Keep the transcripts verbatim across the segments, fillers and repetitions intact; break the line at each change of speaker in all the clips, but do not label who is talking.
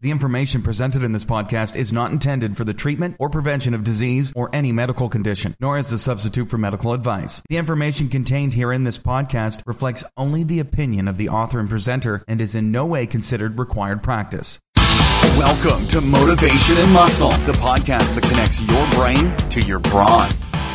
The information presented in this podcast is not intended for the treatment or prevention of disease or any medical condition, nor as a substitute for medical advice. The information contained here in this podcast reflects only the opinion of the author and presenter and is in no way considered required practice.
Welcome to Motivation and Muscle, the podcast that connects your brain to your brawn.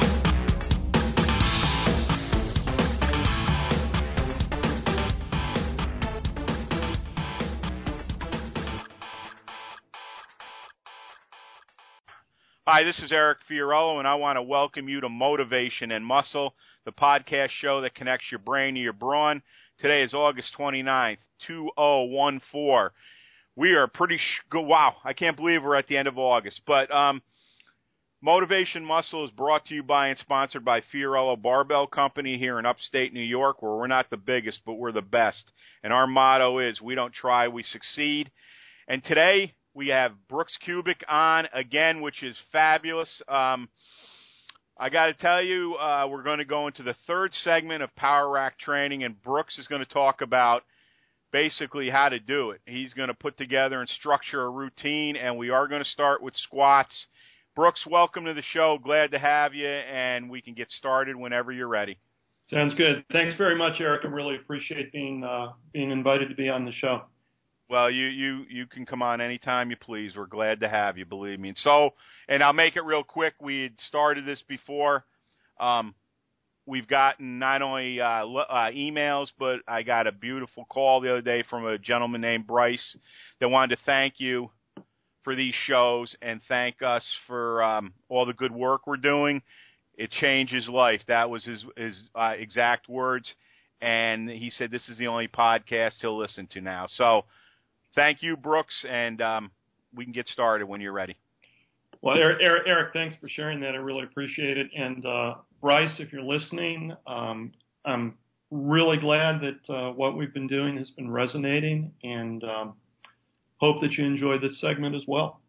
Hi, this is Eric Fiorillo, and I want to welcome you to Motivation and Muscle, the podcast show that connects your brain to your brawn. Today is August twenty-ninth, two thousand fourteen. We are pretty sh- good. Wow, I can't believe we're at the end of August. But um, Motivation Muscle is brought to you by and sponsored by Fiorillo Barbell Company here in upstate New York, where we're not the biggest, but we're the best. And our motto is, we don't try, we succeed. And today we have Brooks Kubik on again, which is fabulous. Um, I got to tell you, uh, we're going to go into the third segment of Power Rack training, and Brooks is going to talk about basically how to do it. He's going to put together and structure a routine, and we are going to start with squats. Brooks, welcome to the show. Glad to have you, and we can get started whenever you're ready.
Sounds good. Thanks very much, Eric. I really appreciate being uh, being invited to be on the show.
Well, you, you, you can come on anytime you please. We're glad to have you, believe me. And so, and I'll make it real quick. We had started this before. Um, we've gotten not only uh, uh, emails, but I got a beautiful call the other day from a gentleman named Bryce that wanted to thank you for these shows and thank us for um, all the good work we're doing. It changed his life. That was his, his uh, exact words. And he said this is the only podcast he'll listen to now. So, thank you, Brooks, and um, we can get started when you're ready.
Well, Eric, Eric, Eric, thanks for sharing that. I really appreciate it. And uh, Bryce, if you're listening, um, I'm really glad that uh, what we've been doing has been resonating, and um, hope that you enjoy this segment as well.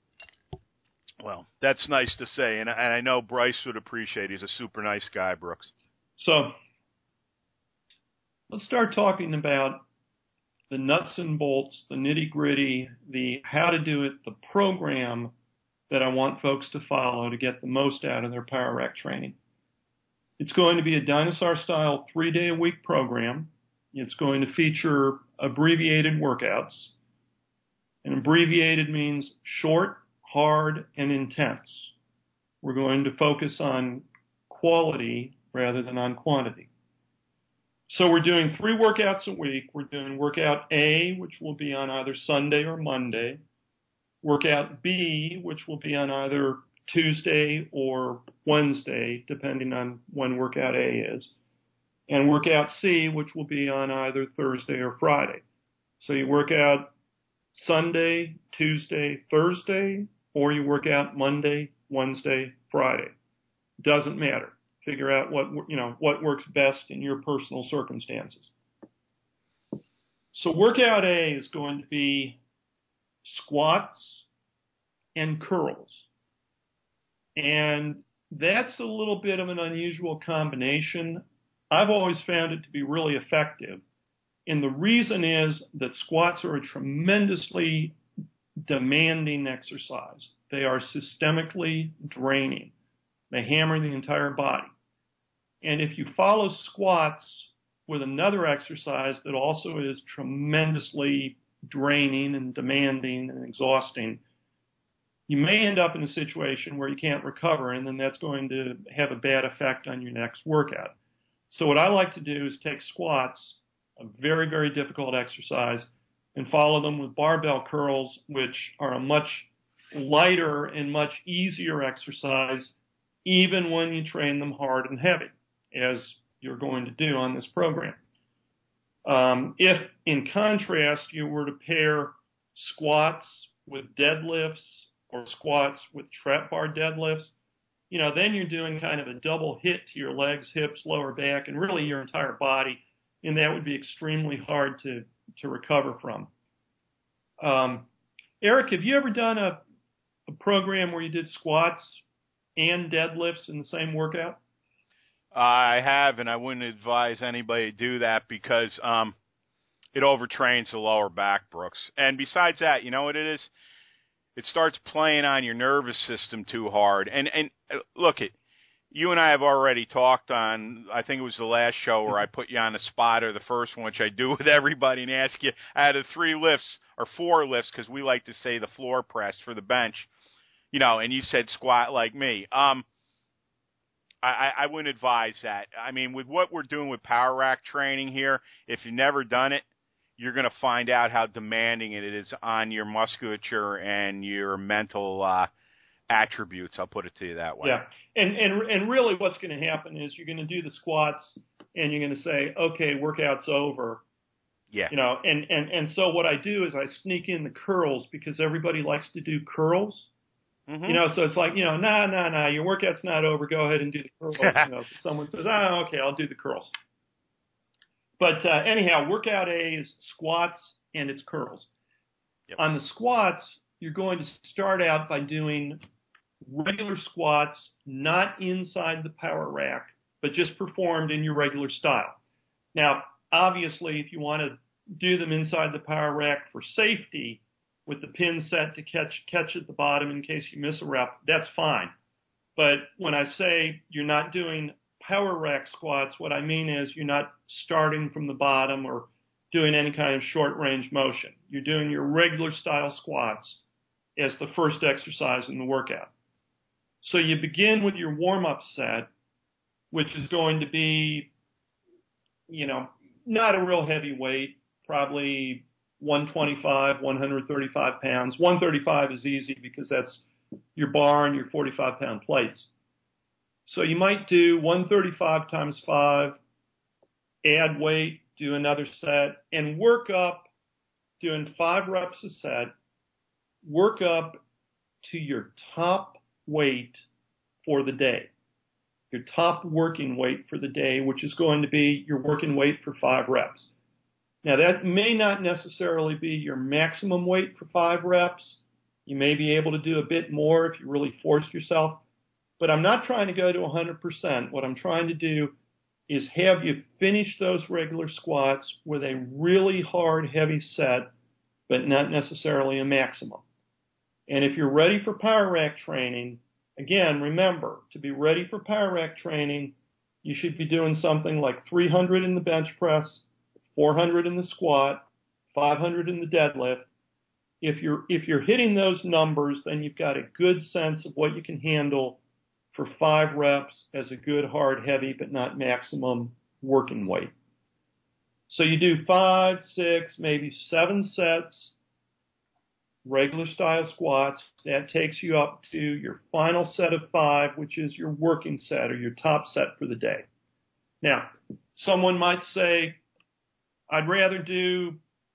Well, that's nice to say, and, and I know Bryce would appreciate it. He's a super nice guy, Brooks.
So let's start talking about the nuts and bolts, the nitty-gritty, the how to do it, the program that I want folks to follow to get the most out of their Power Rack training. It's going to be a dinosaur-style three-day-a-week program. It's going to feature abbreviated workouts. And abbreviated means short, hard, and intense. We're going to focus on quality rather than on quantity. So we're doing three workouts a week. We're doing workout A, which will be on either Sunday or Monday. Workout B, which will be on either Tuesday or Wednesday, depending on when workout A is. And workout C, which will be on either Thursday or Friday. So you work out Sunday, Tuesday, Thursday, or you work out Monday, Wednesday, Friday. Doesn't matter. Figure out what, you know, what works best in your personal circumstances. So workout A is going to be squats and curls. And that's a little bit of an unusual combination. I've always found it to be really effective. And the reason is that squats are a tremendously demanding exercise. They are systemically draining. They hammer the entire body. And if you follow squats with another exercise that also is tremendously draining and demanding and exhausting, you may end up in a situation where you can't recover, and then that's going to have a bad effect on your next workout. So what I like to do is take squats, a very, very difficult exercise, and follow them with barbell curls, which are a much lighter and much easier exercise, even when you train them hard and heavy, as you're going to do on this program. Um, if, in contrast, you were to pair squats with deadlifts or squats with trap bar deadlifts, you know, then you're doing kind of a double hit to your legs, hips, lower back, and really your entire body, and that would be extremely hard to, to recover from. Um, Eric, have you ever done a, a program where you did squats and deadlifts in the same workout?
I have, and I wouldn't advise anybody to do that because um, It overtrains the lower back, Brooks. And besides that, you know what it is? It starts playing on your nervous system too hard. And and uh, look, it. You and I have already talked on, I think it was the last show where I put you on the spot, or the first one, which I do with everybody, and ask you out of three lifts or four lifts, because we like to say the floor press for the bench, you know, and you said squat like me. Um, I, I wouldn't advise that. I mean, with what we're doing with power rack training here, if you've never done it, you're going to find out how demanding it is on your musculature and your mental uh, attributes. I'll put it to you that way.
Yeah. And, and, and really what's going to happen is you're going to do the squats and you're going to say, okay, workout's over.
Yeah.
You know, and, and, and so what I do is I sneak in the curls because everybody likes to do curls. Mm-hmm. You know, so it's like, you know, nah, nah, nah, your workout's not over. Go ahead and do the curls. You know, so someone says, oh, okay, I'll do the curls. But uh, anyhow, workout A is squats and it's curls. Yep. On the squats, you're going to start out by doing regular squats, not inside the power rack, but just performed in your regular style. Now, obviously, if you want to do them inside the power rack for safety, with the pin set to catch catch at the bottom in case you miss a rep, that's fine. But when I say you're not doing power rack squats, what I mean is you're not starting from the bottom or doing any kind of short range motion. You're doing your regular style squats as the first exercise in the workout. So you begin with your warm-up set, which is going to be, you know, not a real heavy weight, probably one twenty-five, one thirty-five pounds. one thirty-five is easy because that's your bar and your forty-five pound plates. So you might do one thirty-five times five, add weight, do another set, and work up, doing five reps a set, work up to your top weight for the day, your top working weight for the day, which is going to be your working weight for five reps. Now, that may not necessarily be your maximum weight for five reps. You may be able to do a bit more if you really forced yourself. But I'm not trying to go to one hundred percent. What I'm trying to do is have you finish those regular squats with a really hard, heavy set, but not necessarily a maximum. And if you're ready for power rack training, again, remember, to be ready for power rack training, you should be doing something like three hundred in the bench press, four hundred in the squat, five hundred in the deadlift. If you're, if you're hitting those numbers, then you've got a good sense of what you can handle for five reps as a good, hard, heavy, but not maximum working weight. So you do five, six, maybe seven sets, regular style squats. That takes you up to your final set of five, which is your working set or your top set for the day. Now, someone might say, I'd rather do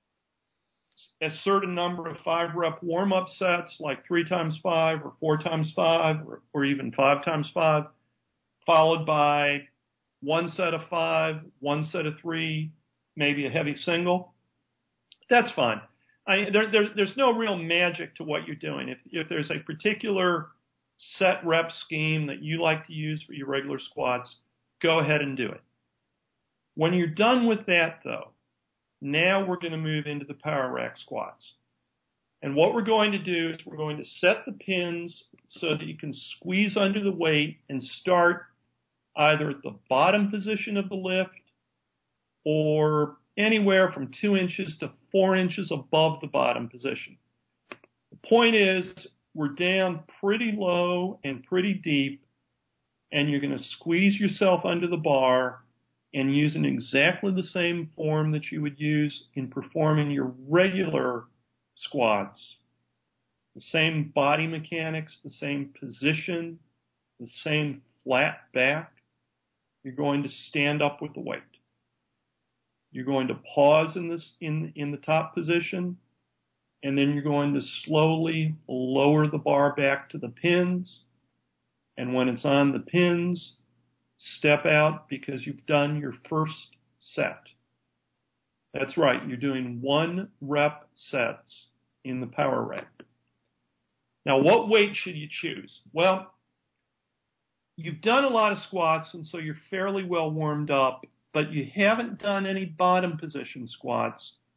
a certain number of five rep warm up sets, like three times five or four times five or, or even five times five, followed by one set of five, one set of three, maybe a heavy single. That's fine. I, there, there, there's no real magic to what you're doing. If, if there's a particular set rep scheme that you like to use for your regular squats, go ahead and do it. When you're done with that, though, now we're going to move into the power rack squats. And what we're going to do is we're going to set the pins so that you can squeeze under the weight and start either at the bottom position of the lift or anywhere from two inches to four inches above the bottom position. The point is we're down pretty low and pretty deep, and you're going to squeeze yourself under the bar and using exactly the same form that you would use in performing your regular squats. The same body mechanics, the same position, the same flat back. You're going to stand up with the weight. You're going to pause in this in, in the top position, and then you're going to slowly lower the bar back to the pins. And when it's on the pins, step out because you've done your first set. That's right, you're doing one rep sets in the power rack. Now, what weight should you choose? Well, you've done a lot of squats, and so you're fairly well warmed up, but you haven't done any bottom position squats.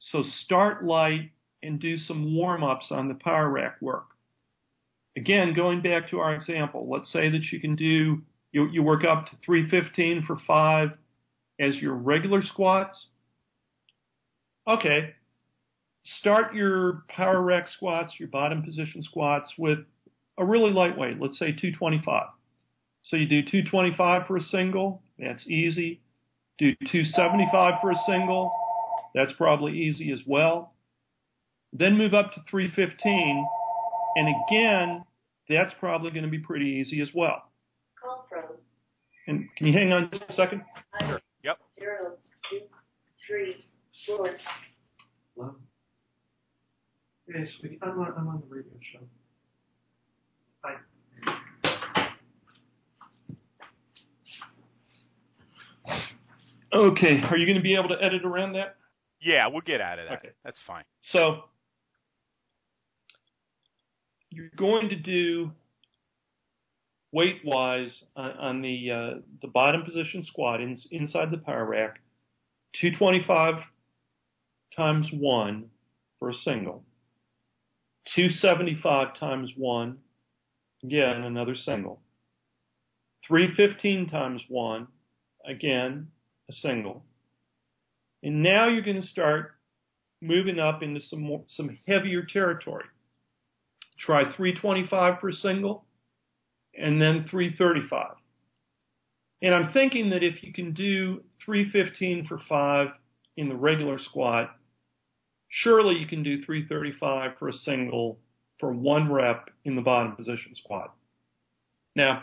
So start light and do some warm-ups on the power rack work. Again, going back to our example, let's say that you can do, you, you work up to three fifteen for five as your regular squats. Okay, start your power rack squats, your bottom position squats with a really lightweight, let's say two twenty-five. So you do two twenty-five for a single, that's easy. Do two seventy-five for a single, that's probably easy as well. Then move up to three fifteen, and again, that's probably going to be pretty easy as well.
Call from.
And can you hang on just a second?
Sure. Yep.
Zero, two, three, four.
Hello? Yes, I'm on, I'm on the radio show. Hi. Okay, are you going to be able to edit around that?
Yeah, we'll get out of that.
Okay.
That's fine.
So you're going to do weight-wise on, on the uh, the bottom position squat in, inside the power rack, two twenty-five times one for a single, two seventy-five times one, again, another single, three fifteen times one, again, a single. And now you're going to start moving up into some more, some heavier territory. Try three twenty-five for a single, and then three thirty-five. And I'm thinking that if you can do three fifteen for five in the regular squat, surely you can do three thirty-five for a single for one rep in the bottom position squat. Now,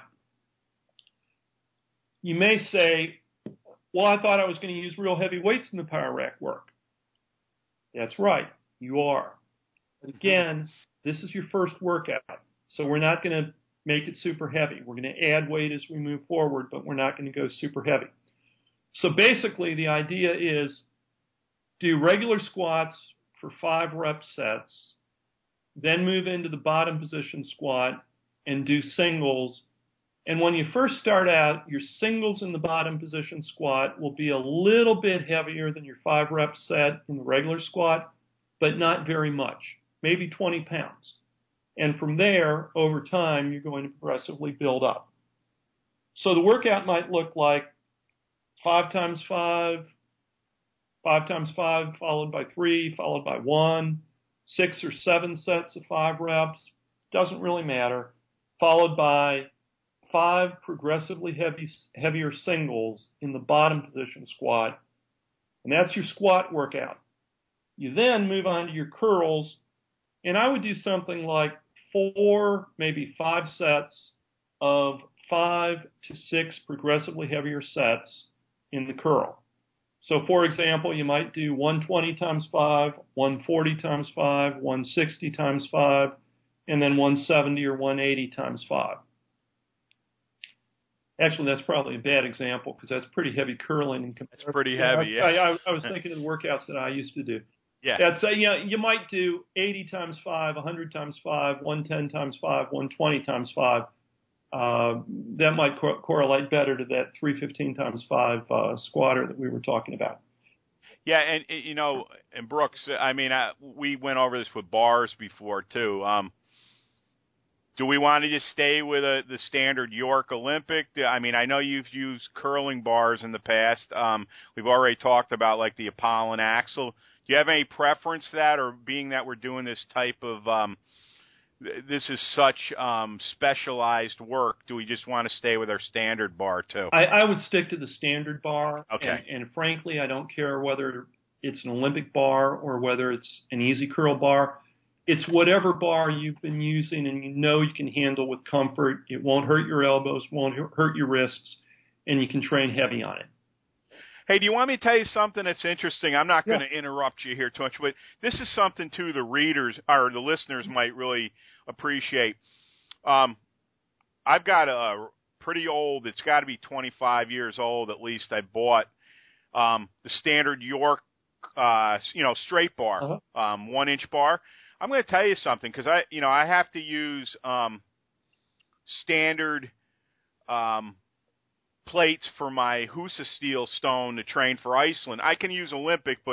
you may say, well, I thought I was going to use real heavy weights in the power rack work. That's right, you are. But again, this is your first workout, so we're not going to make it super heavy. We're going to add weight as we move forward, but we're not going to go super heavy. So basically, the idea is do regular squats for five rep sets, then move into the bottom position squat and do singles. And when you first start out, your singles in the bottom position squat will be a little bit heavier than your five rep set in the regular squat, but not very much, maybe twenty pounds. And from there, over time, you're going to progressively build up. So the workout might look like five times five, five times five followed by three, followed by one, six or seven sets of five reps, doesn't really matter, followed by five progressively heavy, heavier singles in the bottom position squat. And that's your squat workout. You then move on to your curls, and I would do something like four, maybe five sets of five to six progressively heavier sets in the curl. So, for example, you might do one twenty times five, one forty times five, one sixty times five, and then one seventy or one eighty times five. Actually, that's probably a bad example because that's pretty heavy curling. In
it's pretty heavy, yeah.
I, I, I was thinking of the workouts that I used to do.
Yeah.
That's, uh, you know, you might do eighty times five, one hundred times five, one ten times five, one twenty times five. Uh, that might co- correlate better to that three fifteen times five uh, squatter that we were talking about.
Yeah, and, you know, and Brooks, I mean, I, we went over this with bars before, too. Um, do we want to just stay with a, the standard York Olympic? I mean, I know you've used curling bars in the past. Um, we've already talked about, like, the Apollon Axle. Do you have any preference to that, or being that we're doing this type of um, – this is such um, specialized work, do we just want to stay with our standard bar, too?
I, I would stick to the standard bar.
Okay.
And, and frankly, I don't care whether it's an Olympic bar or whether it's an easy curl bar. It's whatever bar you've been using and you know you can handle with comfort. It won't hurt your elbows, won't hurt your wrists, and you can train heavy on it.
Hey, do you want me to tell you something that's interesting? I'm not going
Yeah.
to interrupt you here too much, but this is something, too, the readers or the listeners might really appreciate. Um, I've got a pretty old, it's got to be twenty-five years old at least, I bought um, the standard York, uh, you know, straight bar,
Uh-huh.
um, one-inch bar. I'm going to tell you something because I, you know, I have to use um, standard um, plates for my Husa steel stone to train for Iceland. I can use Olympic, but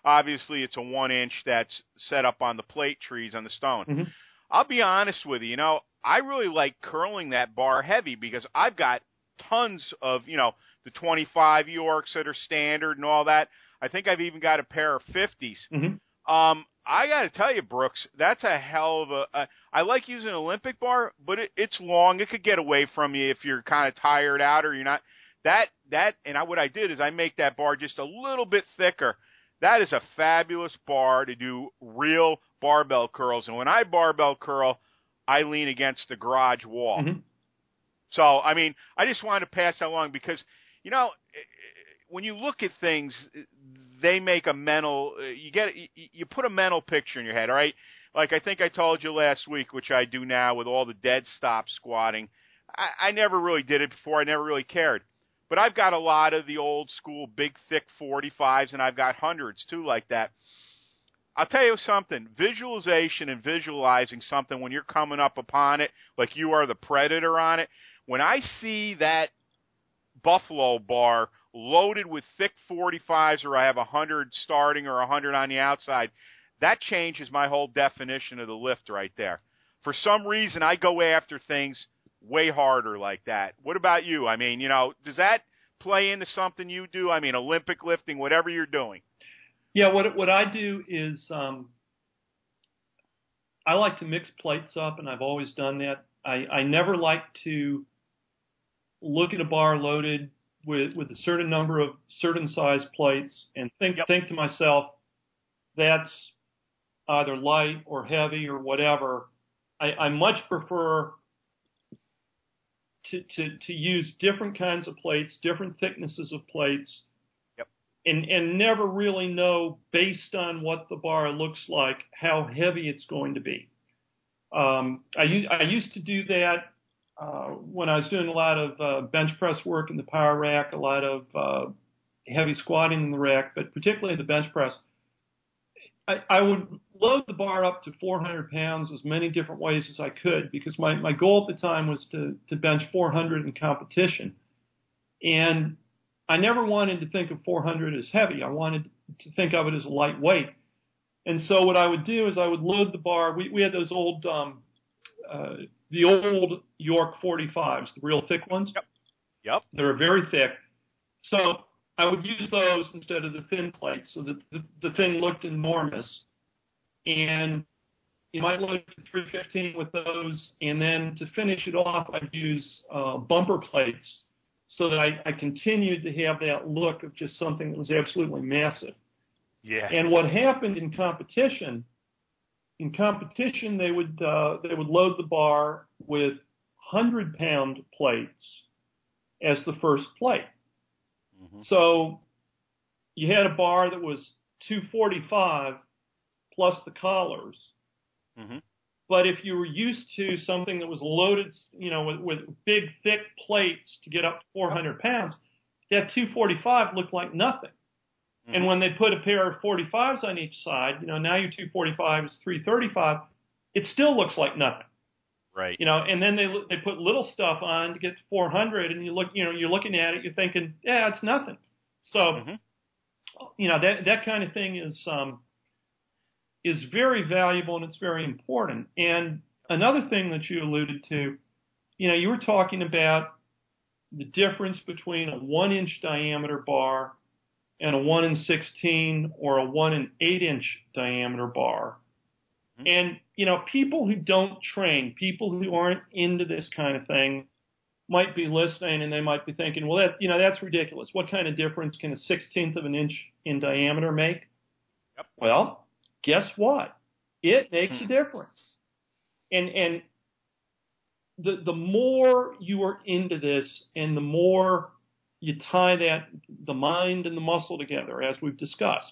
obviously it's a one inch that's set up on the plate trees on the stone.
Mm-hmm.
I'll be honest with you, you know, I really like curling that bar heavy because I've got tons of, you know, the twenty-five Yorks that are standard and all that. I think I've even got a pair of fifties.
Mm-hmm.
Um, I got to tell you, Brooks, that's a hell of a. a I like using an Olympic bar, but it, it's long. It could get away from you if you're kind of tired out or you're not. That that and I, what I did is I make that bar just a little bit thicker. That is a fabulous bar to do real barbell curls. And when I barbell curl, I lean against the garage wall.
Mm-hmm.
So I mean, I just wanted to pass that along because you know when you look at things, they make a mental. You get you put a mental picture in your head. All right. Like I think I told you last week, which I do now with all the dead stop squatting. I, I never really did it before. I never really cared. But I've got a lot of the old school big, thick forty-fives, and I've got hundreds, too, like that. I'll tell you something. Visualization and visualizing something when you're coming up upon it, like you are the predator on it, when I see that Buffalo bar loaded with thick forty-fives or I have one hundred starting or one hundred on the outside, that changes my whole definition of the lift right there. For some reason, I go after things way harder like that. What about you? I mean, you know, does that play into something you do? I mean, Olympic lifting, whatever you're doing.
Yeah, what what I do is um, I like to mix plates up, and I've always done that. I, I never like to look at a bar loaded with, with a certain number of certain size plates and think
Yep.
think to myself, that's either light or heavy or whatever. I, I much prefer to, to, to use different kinds of plates, different thicknesses of plates,
Yep.
and, and never really know, based on what the bar looks like, how heavy it's going to be. Um, I, u- I used to do that uh, when I was doing a lot of uh, bench press work in the power rack, a lot of uh, heavy squatting in the rack, but particularly the bench press. I, I would load the bar up to four hundred pounds as many different ways as I could because my, my goal at the time was to, to bench four hundred in competition. And I never wanted to think of four hundred as heavy. I wanted to think of it as a lightweight. And so what I would do is I would load the bar. We, we had those old, um, uh, the old York forty-fives, the real thick ones.
Yep. Yep.
They're very thick. So I would use those instead of the thin plates so that the, the thing looked enormous. And you might load to three fifteen with those. And then to finish it off, I'd use uh, bumper plates so that I, I continued to have that look of just something that was absolutely massive.
Yeah.
And what happened in competition, in competition, they would uh, they would load the bar with one hundred pound plates as the first plate. Mm-hmm. So you had a bar that was two forty-five plus the collars.
Mm-hmm.
But if you were used to something that was loaded, you know, with, with big, thick plates to get up to four hundred pounds, that two forty-five looked like nothing. Mm-hmm. And when they put a pair of forty-fives on each side, you know, now your two forty-five is three thirty-five, it still looks like nothing.
Right.
You know, and then they they put little stuff on to get to four hundred, and you look, you know, you're looking at it, you're thinking, yeah, it's nothing. So, mm-hmm. you know, that that kind of thing is um, is very valuable and it's very important. And another thing that you alluded to, you know, you were talking about the difference between a one inch diameter bar and a one and sixteen or a one and eight inch diameter bar. And, you know, people who don't train, people who aren't into this kind of thing might be listening and they might be thinking, well, that, you know, that's ridiculous. What kind of difference can a sixteenth of an inch in diameter make?
Yep.
Well, guess what? It makes a difference. And, and the, the more you are into this and the more you tie that, the mind and the muscle together, as we've discussed,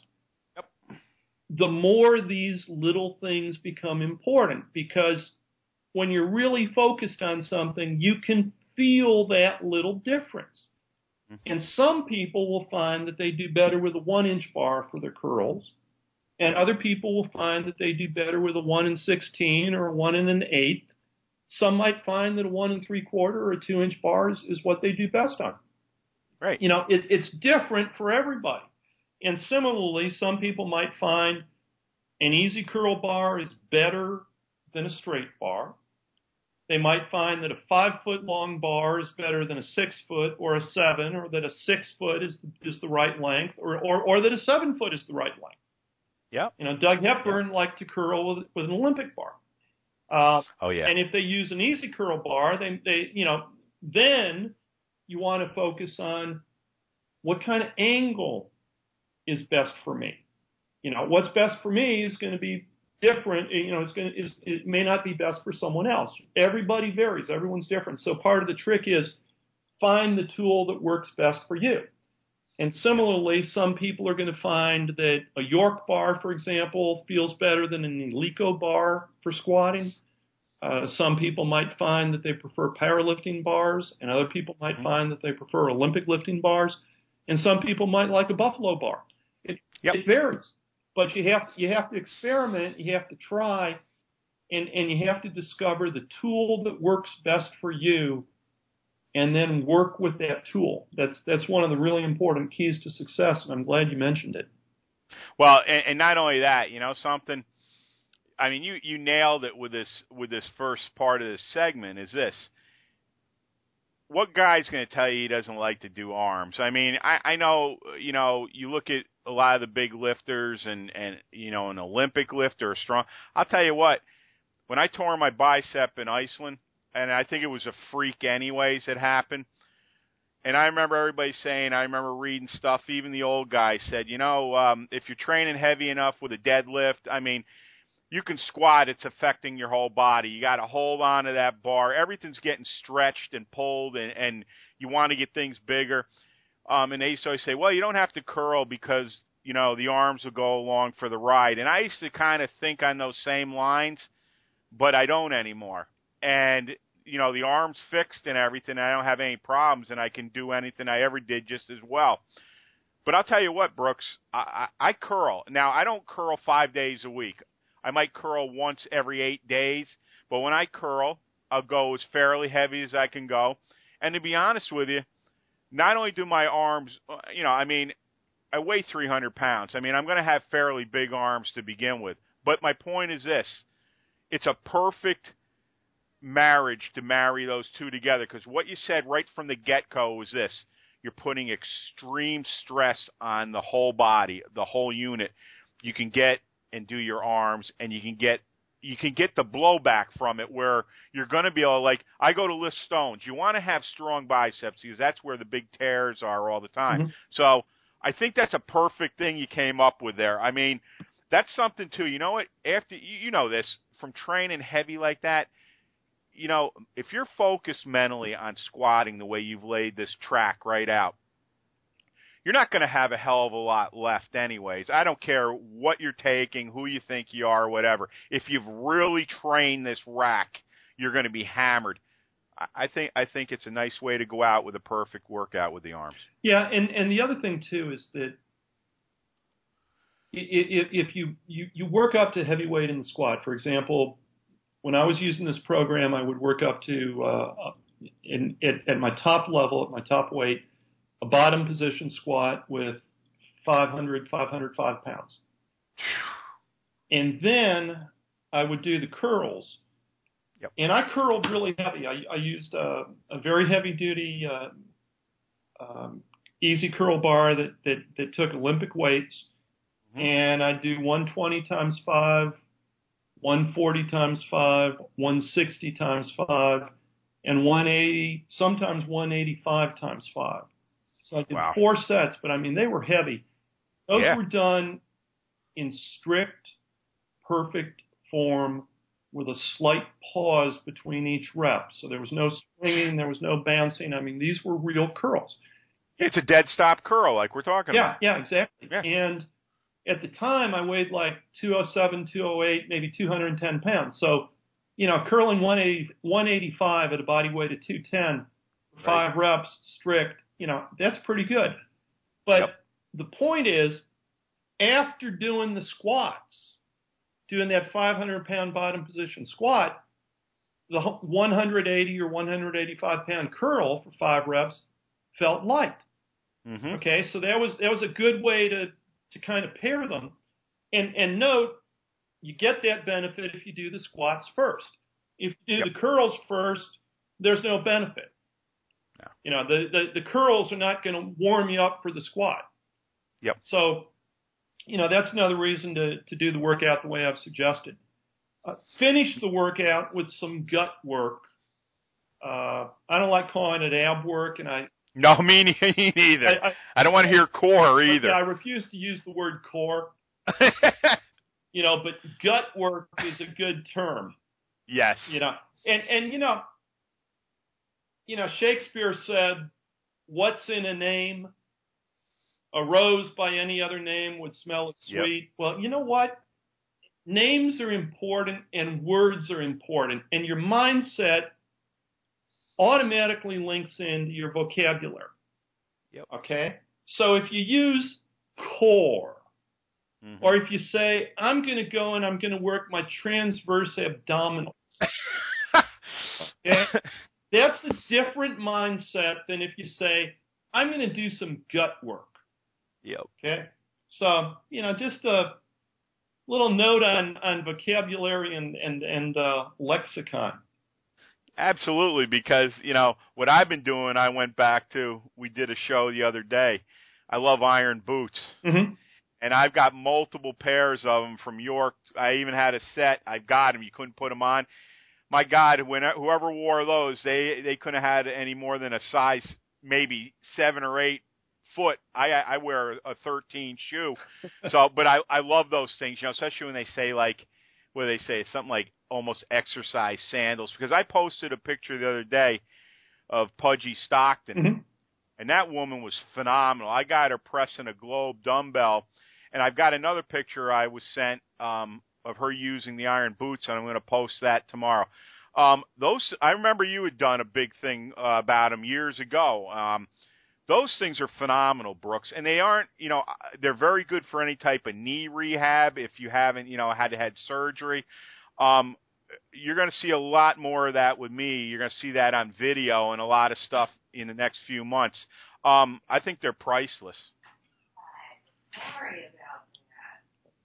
the more these little things become important, because when you're really focused on something, you can feel that little difference. Mm-hmm. And some people will find that they do better with a one inch bar for their curls, and other people will find that they do better with a one and sixteen or a one and an eighth. Some might find that a one and three quarter or a two inch bar is, is what they do best on.
Right.
You know, it, it's different for everybody. And similarly, some people might find an easy curl bar is better than a straight bar. They might find that a five-foot-long bar is better than a six-foot or a seven, or that a six-foot is is the right length, or, or, or that a seven-foot is the right length.
Yeah.
You know, Doug Hepburn liked to curl with, with an Olympic bar. Uh,
oh, yeah.
And if they use an easy curl bar, they, they, you know, then you want to focus on what kind of angle is best for me. You know, what's best for me is going to be different. You know, it's going to, it may not be best for someone else. Everybody varies. Everyone's different. So part of the trick is find the tool that works best for you. And similarly, some people are going to find that a York bar, for example, feels better than an Eleiko bar for squatting. Uh, some people might find that they prefer powerlifting bars, and other people might find that they prefer Olympic lifting bars, and some people might like a Buffalo bar. It,
yep.
it varies, but you have you have to experiment, you have to try, and, and you have to discover the tool that works best for you, and then work with that tool. That's that's one of the really important keys to success, and I'm glad you mentioned it.
Well, and, and not only that, you know, something. I mean, you, you nailed it with this with this first part of this segment. Is this what guy's going to tell you he doesn't like to do arms? I mean, I, I know, you know, you look at a lot of the big lifters and and you know, an Olympic lifter or strong. I'll tell you what, when I tore my bicep in Iceland, and I think it was a freak anyways that happened. And I remember everybody saying, I remember reading stuff, even the old guys said, you know, um, if you're training heavy enough with a deadlift, I mean, you can squat, it's affecting your whole body. You got to hold on to that bar. Everything's getting stretched and pulled, and, and you want to get things bigger. Um, and they used to always say, well, you don't have to curl because, you know, the arms will go along for the ride. And I used to kind of think on those same lines, but I don't anymore. And, you know, the arm's fixed and everything. I don't have any problems, and I can do anything I ever did just as well. But I'll tell you what, Brooks, I, I, I curl. Now, I don't curl five days a week. I might curl once every eight days, but when I curl, I'll go as fairly heavy as I can go. And to be honest with you, not only do my arms, you know, I mean, I weigh three hundred pounds. I mean, I'm going to have fairly big arms to begin with. But my point is this. It's a perfect marriage to marry those two together, because what you said right from the get-go was this. You're putting extreme stress on the whole body, the whole unit. You can get and do your arms, and you can get you can get the blowback from it where you're going to be able to, like, I go to lift stones. You want to have strong biceps because that's where the big tears are all the time. Mm-hmm. So I think that's a perfect thing you came up with there. I mean, that's something, too. You know what? After you know this, from training heavy like that, you know, if you're focused mentally on squatting the way you've laid this track right out, you're not going to have a hell of a lot left anyways. I don't care what you're taking, who you think you are, whatever. If you've really trained this rack, you're going to be hammered. I think I think it's a nice way to go out with a perfect workout with the arms.
Yeah, and, and the other thing, too, is that if, if you, you, you work up to heavyweight in the squat, for example, when I was using this program, I would work up to, uh, in, at, at my top level, at my top weight, a bottom position squat with five hundred, five hundred five pounds. And then I would do the curls.
Yep.
And I curled really heavy. I, I used a, a very heavy duty, uh, um, easy curl bar that, that, that took Olympic weights. Mm-hmm. And I'd do one twenty times five, one forty times five, one sixty times five, and one eighty, sometimes one eighty-five times five. So I did
wow.
four sets, but I mean, they were heavy. Those
yeah.
were done in strict, perfect form with a slight pause between each rep. So there was no swinging, there was no bouncing. I mean, these were real curls.
It's a dead stop curl like we're talking
yeah,
about.
Yeah, exactly.
Yeah.
And at the time, I weighed like two oh seven, two oh eight, maybe two hundred ten pounds. So, you know, curling one eighty, one eighty-five at a body weight of two ten, five right. reps, strict, you know, that's pretty good. But yep. the point is, after doing the squats, doing that five hundred pound bottom position squat, the one eighty or one eighty-five pound curl for five reps felt light.
Mm-hmm.
Okay, so that was that was a good way to to kind of pair them. And, and note, you get that benefit if you do the squats first. If you do yep. the curls first, there's no benefit.
No.
You know, the, the, the curls are not going to warm you up for the squat.
Yep.
So, you know, that's another reason to, to do the workout the way I've suggested. Uh, finish the workout with some gut work. Uh, I don't like calling it ab work, and I
no, me neither. I, I, I don't want to hear core either.
I refuse to use the word core. You know, but gut work is a good term.
Yes.
You know, and and you know, you know, Shakespeare said, "What's in a name? A rose by any other name would smell as sweet." Yep. Well, you know what? Names are important and words are important, and your mindset automatically links into your vocabulary.
Yep.
Okay? So if you use core, mm-hmm. or if you say, I'm going to go and I'm going to work my transverse abdominals, okay? That's a different mindset than if you say, I'm going to do some gut work.
Yep.
Okay? So, you know, just a little note on, on vocabulary and, and, and uh, lexicon.
Absolutely, because, you know, what I've been doing, I went back to, we did a show the other day. I love iron boots.
Mm-hmm.
And I've got multiple pairs of them from York. I even had a set. I've got them. You couldn't put them on. My God, when whoever wore those, they, they couldn't have had any more than a size, maybe seven or eight foot. I, I wear a thirteen shoe. So, but I, I love those things, you know, especially when they say like, what do they say? It's something like almost exercise sandals. Because I posted a picture the other day of Pudgy Stockton,
mm-hmm.
and that woman was phenomenal. I got her pressing a Globe dumbbell, and I've got another picture I was sent um, of her using the iron boots, and I'm going to post that tomorrow. Um, those I remember you had done a big thing uh, about them years ago. Um, those things are phenomenal, Brooks, and they aren't, you know, they're very good for any type of knee rehab if you haven't, you know, had had surgery. Um, you're going to see a lot more of that with me. You're going to see that on video and a lot of stuff in the next few months. Um, I think they're priceless.
Sorry about that.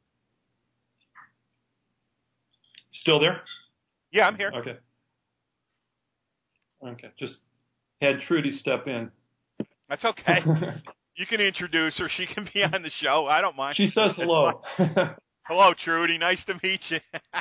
Still there?
Yeah, I'm here.
Okay. Okay. Just had Trudy step in.
That's okay. You can introduce her. She can be on the show. I don't mind.
She says hello.
Hello, Trudy. Nice to meet you.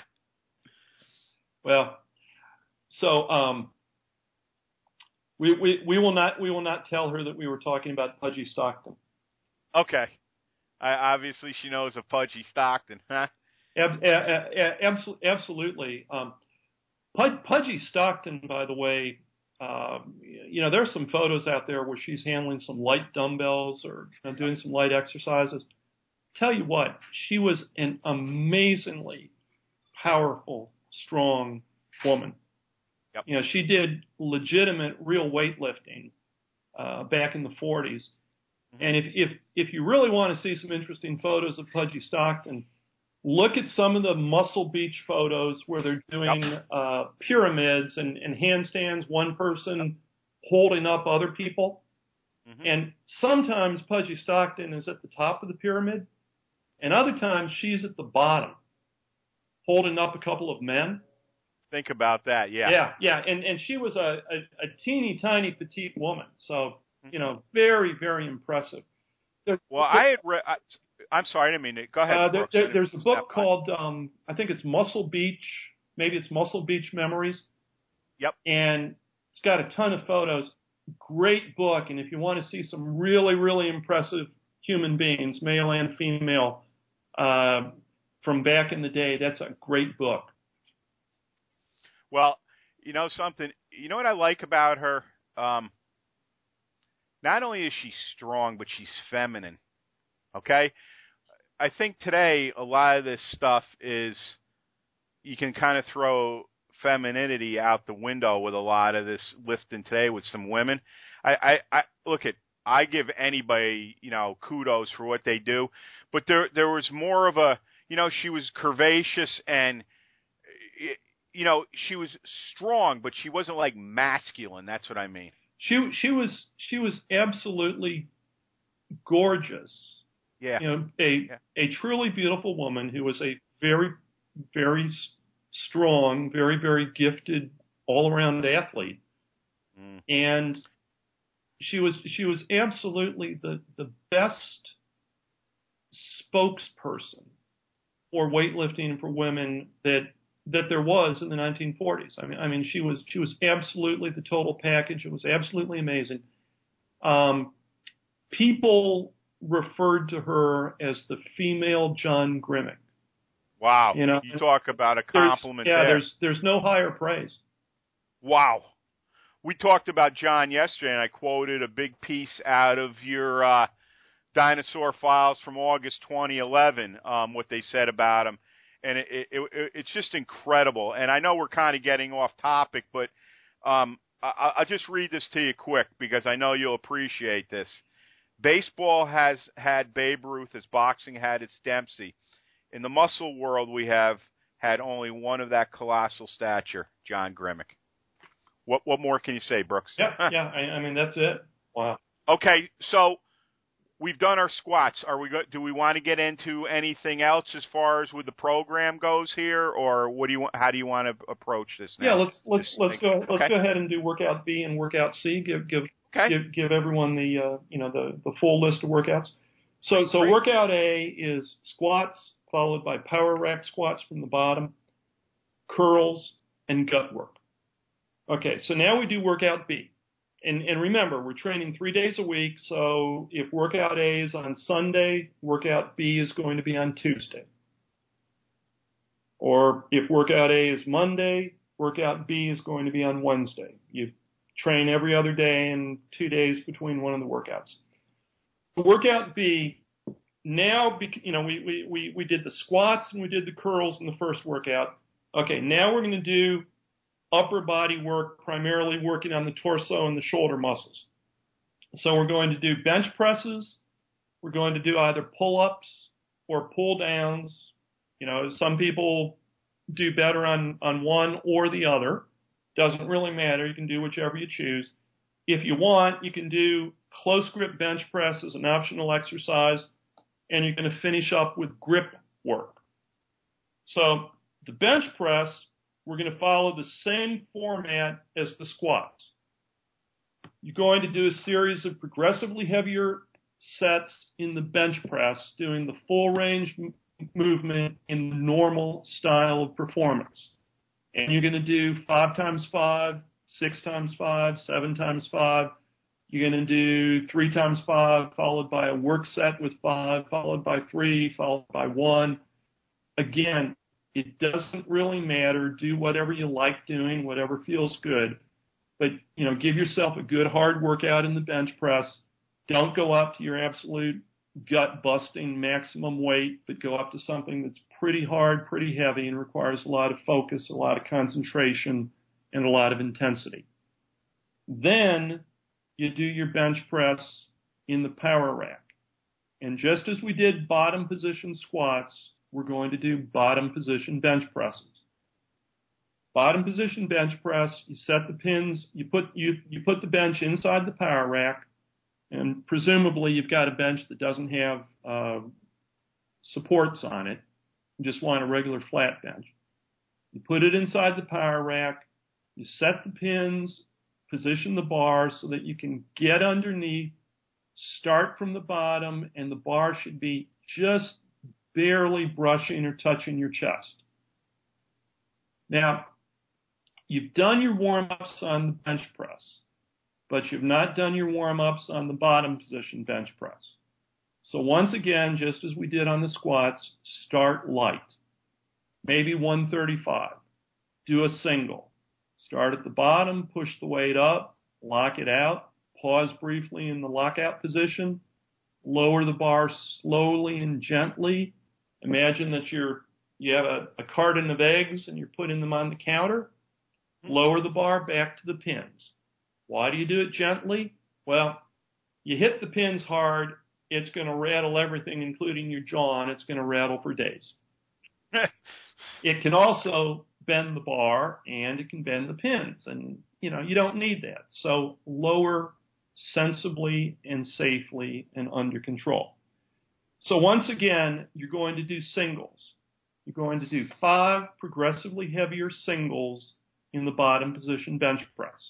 Well, so um, we, we we will not we will not tell her that we were talking about Pudgy Stockton.
Okay. I, obviously, she knows of Pudgy Stockton, huh?
Ab, a, a, absolutely. Um, Pudgy Stockton, by the way, uh, you know, there's some photos out there where she's handling some light dumbbells or you know, doing some light exercises. Tell you what, she was an amazingly powerful, strong woman.
Yep.
You know, she did legitimate, real weightlifting uh, back in the forties. Mm-hmm. And if, if if you really want to see some interesting photos of Pudgy Stockton, look at some of the Muscle Beach photos where they're doing yep. uh, pyramids and, and handstands, one person yep. holding up other people. Mm-hmm. And sometimes Pudgy Stockton is at the top of the pyramid, and other times she's at the bottom, holding up a couple of men.
Think about that, yeah.
Yeah, yeah, and, and she was a, a, a teeny tiny petite woman, so, you know, very, very impressive. There,
well,
there,
I had read, I, I'm sorry, I didn't mean to, go ahead.
Uh, there, there, there's a book
Step
called, um, I think it's Muscle Beach, maybe it's Muscle Beach Memories.
Yep.
And it's got a ton of photos. Great book, and if you want to see some really, really impressive human beings, male and female, uh, from back in the day, that's a great book.
Well, you know something, you know what I like about her? Um, not only is she strong, but she's feminine, okay? I think today a lot of this stuff is, you can kind of throw femininity out the window with a lot of this lifting today with some women. I, I, I look at, I give anybody, you know, kudos for what they do, but there, there was more of a, you know, she was curvaceous and, you know, she was strong, but she wasn't like masculine. That's what I mean.
She, she was, she was absolutely gorgeous.
Yeah.
You know, a
Yeah.
a truly beautiful woman who was a very, very s- strong, very, very gifted, all-around athlete,
Mm.
and she was she was absolutely the the best spokesperson for weightlifting for women that that there was in the nineteen forties. I mean, I mean, she was she was absolutely the total package. It was absolutely amazing. Um, people referred to her as the female John Grimmick.
Wow.
You know,
you talk about a
There's-
compliment
yeah,
there.
there's there's no higher praise.
Wow. We talked about John yesterday, and I quoted a big piece out of your uh, Dinosaur Files from August twenty eleven, um, what they said about him. And it, it, it, it's just incredible. And I know we're kind of getting off topic, but um, I, I'll just read this to you quick because I know you'll appreciate this. Baseball has had Babe Ruth as boxing had its Dempsey. In the muscle world, we have had only one of that colossal stature, John Grimmick. What what more can you say, Brooks?
Yeah, yeah. I, I mean, that's it. Wow.
Okay, so we've done our squats. Are we go, do we want to get into anything else as far as with the program goes here, or what do you want, how do you want to approach this now?
Yeah, let's let's
This
let's
thing?
go let's
Okay.
go ahead and do workout B and workout C. Give give
Okay.
give give everyone the uh, you know the the full list of workouts. So so
Great.
workout A is squats followed by power rack squats from the bottom, curls, and gut work. Okay, so now we do workout B. And, and remember, we're training three days a week, so if workout A is on Sunday, workout B is going to be on Tuesday. Or if workout A is Monday, workout B is going to be on Wednesday. You train every other day and two days between one of the workouts. Workout B, now, you know, we, we, we, we did the squats and we did the curls in the first workout. Okay, now we're going to do upper body work, primarily working on the torso and the shoulder muscles. So we're going to do bench presses. We're going to do either pull-ups or pull-downs. You know, some people do better on, on one or the other. Doesn't really matter. You can do whichever you choose. If you want, you can do close grip bench press as an optional exercise, and you're going to finish up with grip work. So the bench press, we're going to follow the same format as the squats. You're going to do a series of progressively heavier sets in the bench press, doing the full range m- movement in the normal style of performance. And you're going to do five times five, six times five, seven times five. You're going to do three times five, followed by a work set with five, followed by three, followed by one. Again, it doesn't really matter. Do whatever you like doing, whatever feels good. But, you know, give yourself a good hard workout in the bench press. Don't go up to your absolute gut-busting maximum weight, but go up to something that's pretty hard, pretty heavy, and requires a lot of focus, a lot of concentration, and a lot of intensity. Then you do your bench press in the power rack. And just as we did bottom position squats, we're going to do bottom position bench presses. Bottom position bench press, you set the pins, you put you you put the bench inside the power rack, and presumably you've got a bench that doesn't have uh, supports on it. You just want a regular flat bench. You put it inside the power rack, you set the pins, position the bar so that you can get underneath, start from the bottom, and the bar should be just barely brushing or touching your chest. Now, you've done your warm-ups on the bench press, but you've not done your warm-ups on the bottom position bench press. So once again, just as we did on the squats, start light. Maybe one thirty-five. Do a single. Start at the bottom, push the weight up, lock it out, pause briefly in the lockout position, lower the bar slowly and gently. Imagine that you're you have a, a carton of eggs and you're putting them on the counter. Lower the bar back to the pins. Why do you do it gently? Well, you hit the pins hard, it's going to rattle everything, including your jaw, and it's going to rattle for days. It can also bend the bar, and it can bend the pins, and you know you don't need that. So lower sensibly and safely and under control. So once again, you're going to do singles. You're going to do five progressively heavier singles in the bottom position bench press.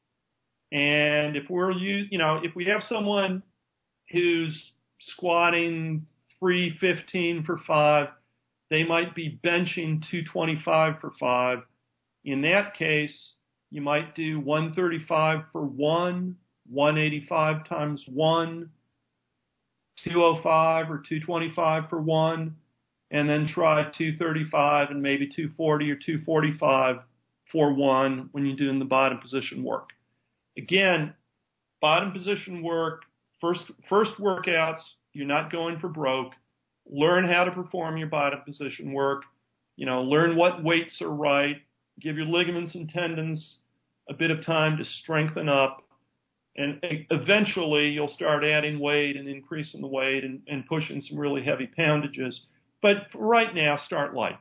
And if we're, you know, if we have someone who's squatting three fifteen for five, they might be benching two twenty-five for five. In that case, you might do one thirty-five for one, one eighty-five times one, two oh five or two twenty-five for one, and then try two thirty-five and maybe two forty or two forty-five for one when you're doing the bottom position work. Again, bottom position work, first first workouts, you're not going for broke. Learn how to perform your bottom position work. You know, learn what weights are right. Give your ligaments and tendons a bit of time to strengthen up. And eventually you'll start adding weight and increasing the weight and, and pushing some really heavy poundages. But for right now, start light.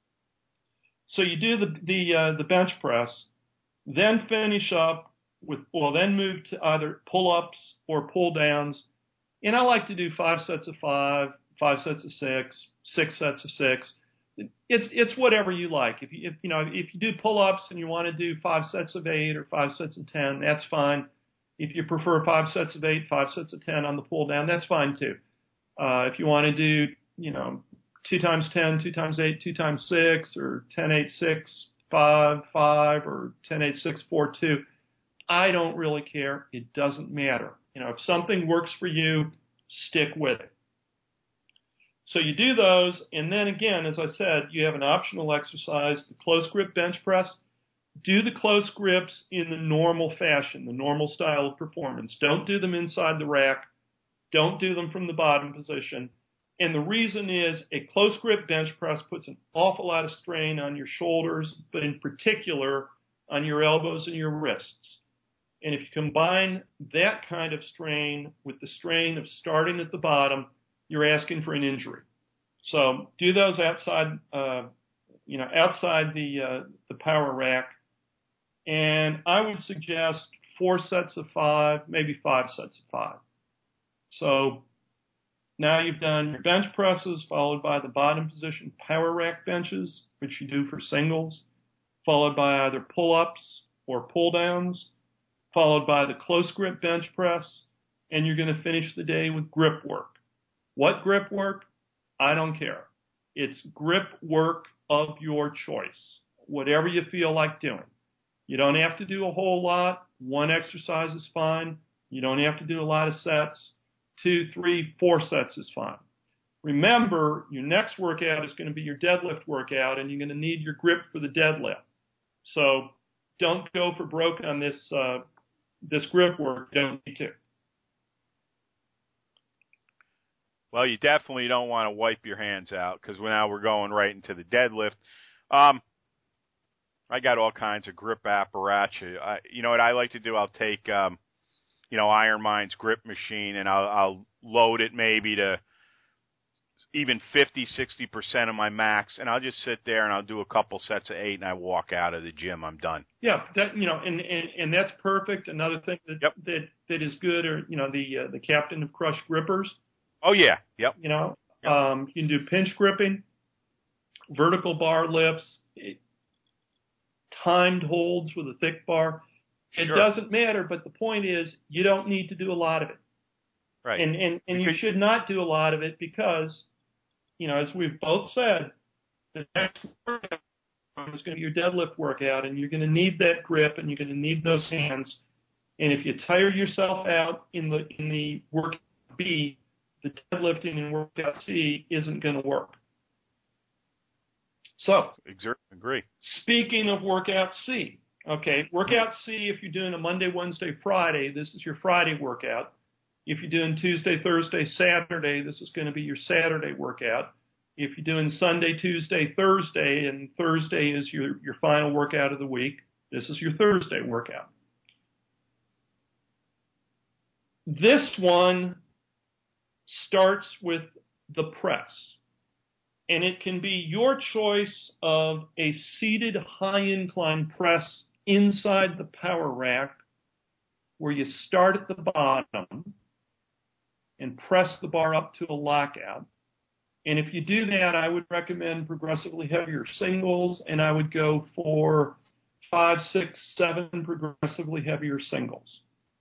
So you do the the, uh, the bench press, then finish up with, well, then move to either pull-ups or pull-downs. And I like to do five sets of five, five sets of six, six sets of six. It's it's whatever you like. If you if, you know if you do pull-ups and you want to do five sets of eight or five sets of ten, that's fine. If you prefer five sets of eight, five sets of ten on the pull-down, that's fine too. Uh, if you want to do you know two times ten, two times eight, two times six, or ten, eight, six, five, five, or ten, eight, six, four, two. I don't really care. It doesn't matter. You know, if something works for you, stick with it. So you do those, and then again, as I said, you have an optional exercise, the close grip bench press. Do the close grips in the normal fashion, the normal style of performance. Don't do them inside the rack. Don't do them from the bottom position. And the reason is a close grip bench press puts an awful lot of strain on your shoulders, but in particular on your elbows and your wrists. And if you combine that kind of strain with the strain of starting at the bottom, you're asking for an injury. So do those outside, uh, you know, outside the uh, the power rack. And I would suggest four sets of five, maybe five sets of five. So now you've done your bench presses, followed by the bottom position power rack benches, which you do for singles, followed by either pull-ups or pull-downs, followed by the close grip bench press, and you're going to finish the day with grip work. What grip work? I don't care. It's grip work of your choice, whatever you feel like doing. You don't have to do a whole lot. One exercise is fine. You don't have to do a lot of sets. Two, three, four sets is fine. Remember, your next workout is going to be your deadlift workout, and you're going to need your grip for the deadlift. So don't go for broke on this uh, this grip work. You don't need to.
Well, you definitely don't want to wipe your hands out because now we're going right into the deadlift. Um, I got all kinds of grip apparatus. I, you know what I like to do? I'll take, um, you know, Iron Mind's grip machine, and I'll, I'll load it maybe to even fifty, sixty percent of my max, and I'll just sit there and I'll do a couple sets of eight, and I walk out of the gym. I'm done.
Yeah, that you know, and and, and that's perfect. Another thing that
yep.
that that is good, or you know, the uh, the Captain of Crush grippers.
Oh yeah, yep.
You know,
yep.
um, you can do pinch gripping, vertical bar lifts, it, timed holds with a thick bar. It
sure.
doesn't matter, but the point is you don't need to do a lot of it.
Right.
And and, and you should not do a lot of it because, you know, as we've both said, the next workout is going to be your deadlift workout, and you're going to need that grip, and you're going to need those hands. And if you tire yourself out in the in the workout B, the deadlifting in workout C isn't going to work. So,
agree.
Speaking of workout C, okay, workout C, if you're doing a Monday, Wednesday, Friday, this is your Friday workout. If you're doing Tuesday, Thursday, Saturday, this is going to be your Saturday workout. If you're doing Sunday, Tuesday, Thursday, and Thursday is your, your final workout of the week, this is your Thursday workout. This one starts with the press. And it can be your choice of a seated high incline press inside the power rack where you start at the bottom and press the bar up to a lockout. And if you do that, I would recommend progressively heavier singles, and I would go for five, six, seven progressively heavier singles.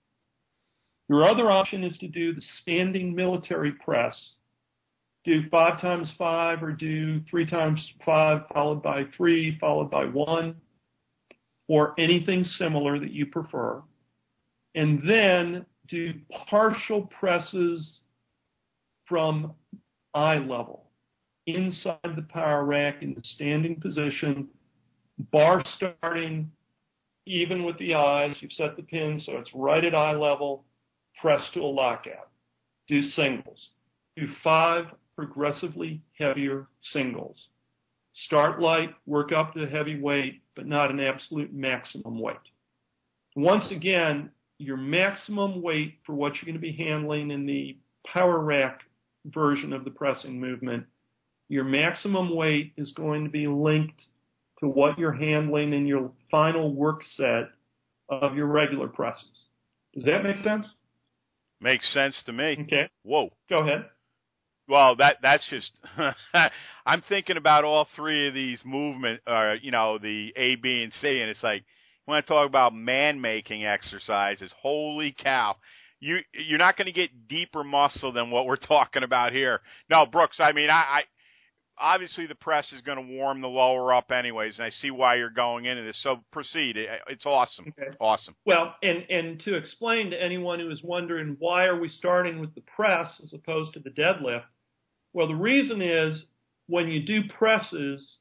Your other option is to do the standing military press. Do five times five or do three times five followed by three followed by one, or anything similar that you prefer. And then do partial presses from eye level inside the power rack in the standing position, bar starting even with the eyes. You've set the pin so it's right at eye level, press to a lockout. Do singles. Do five progressively heavier singles. Start light, work up to heavy weight, but not an absolute maximum weight. Once again, your maximum weight for what you're going to be handling in the power rack version of the pressing movement, your maximum weight is going to be linked to what you're handling in your final work set of your regular presses. Does that make sense?
Makes sense to me.
Okay.
Whoa.
Go ahead.
Well, that that's just I'm thinking about all three of these movement, uh, you know, the A, B, and C, and it's like when I talk about man-making exercises, holy cow, you you're not going to get deeper muscle than what we're talking about here. No, Brooks, I mean, I, I obviously the press is going to warm the lower up anyways, and I see why you're going into this. So proceed. It's awesome.
Okay.
Awesome.
Well, and and to explain to anyone who is wondering why are we starting with the press as opposed to the deadlift, well, the reason is when you do presses,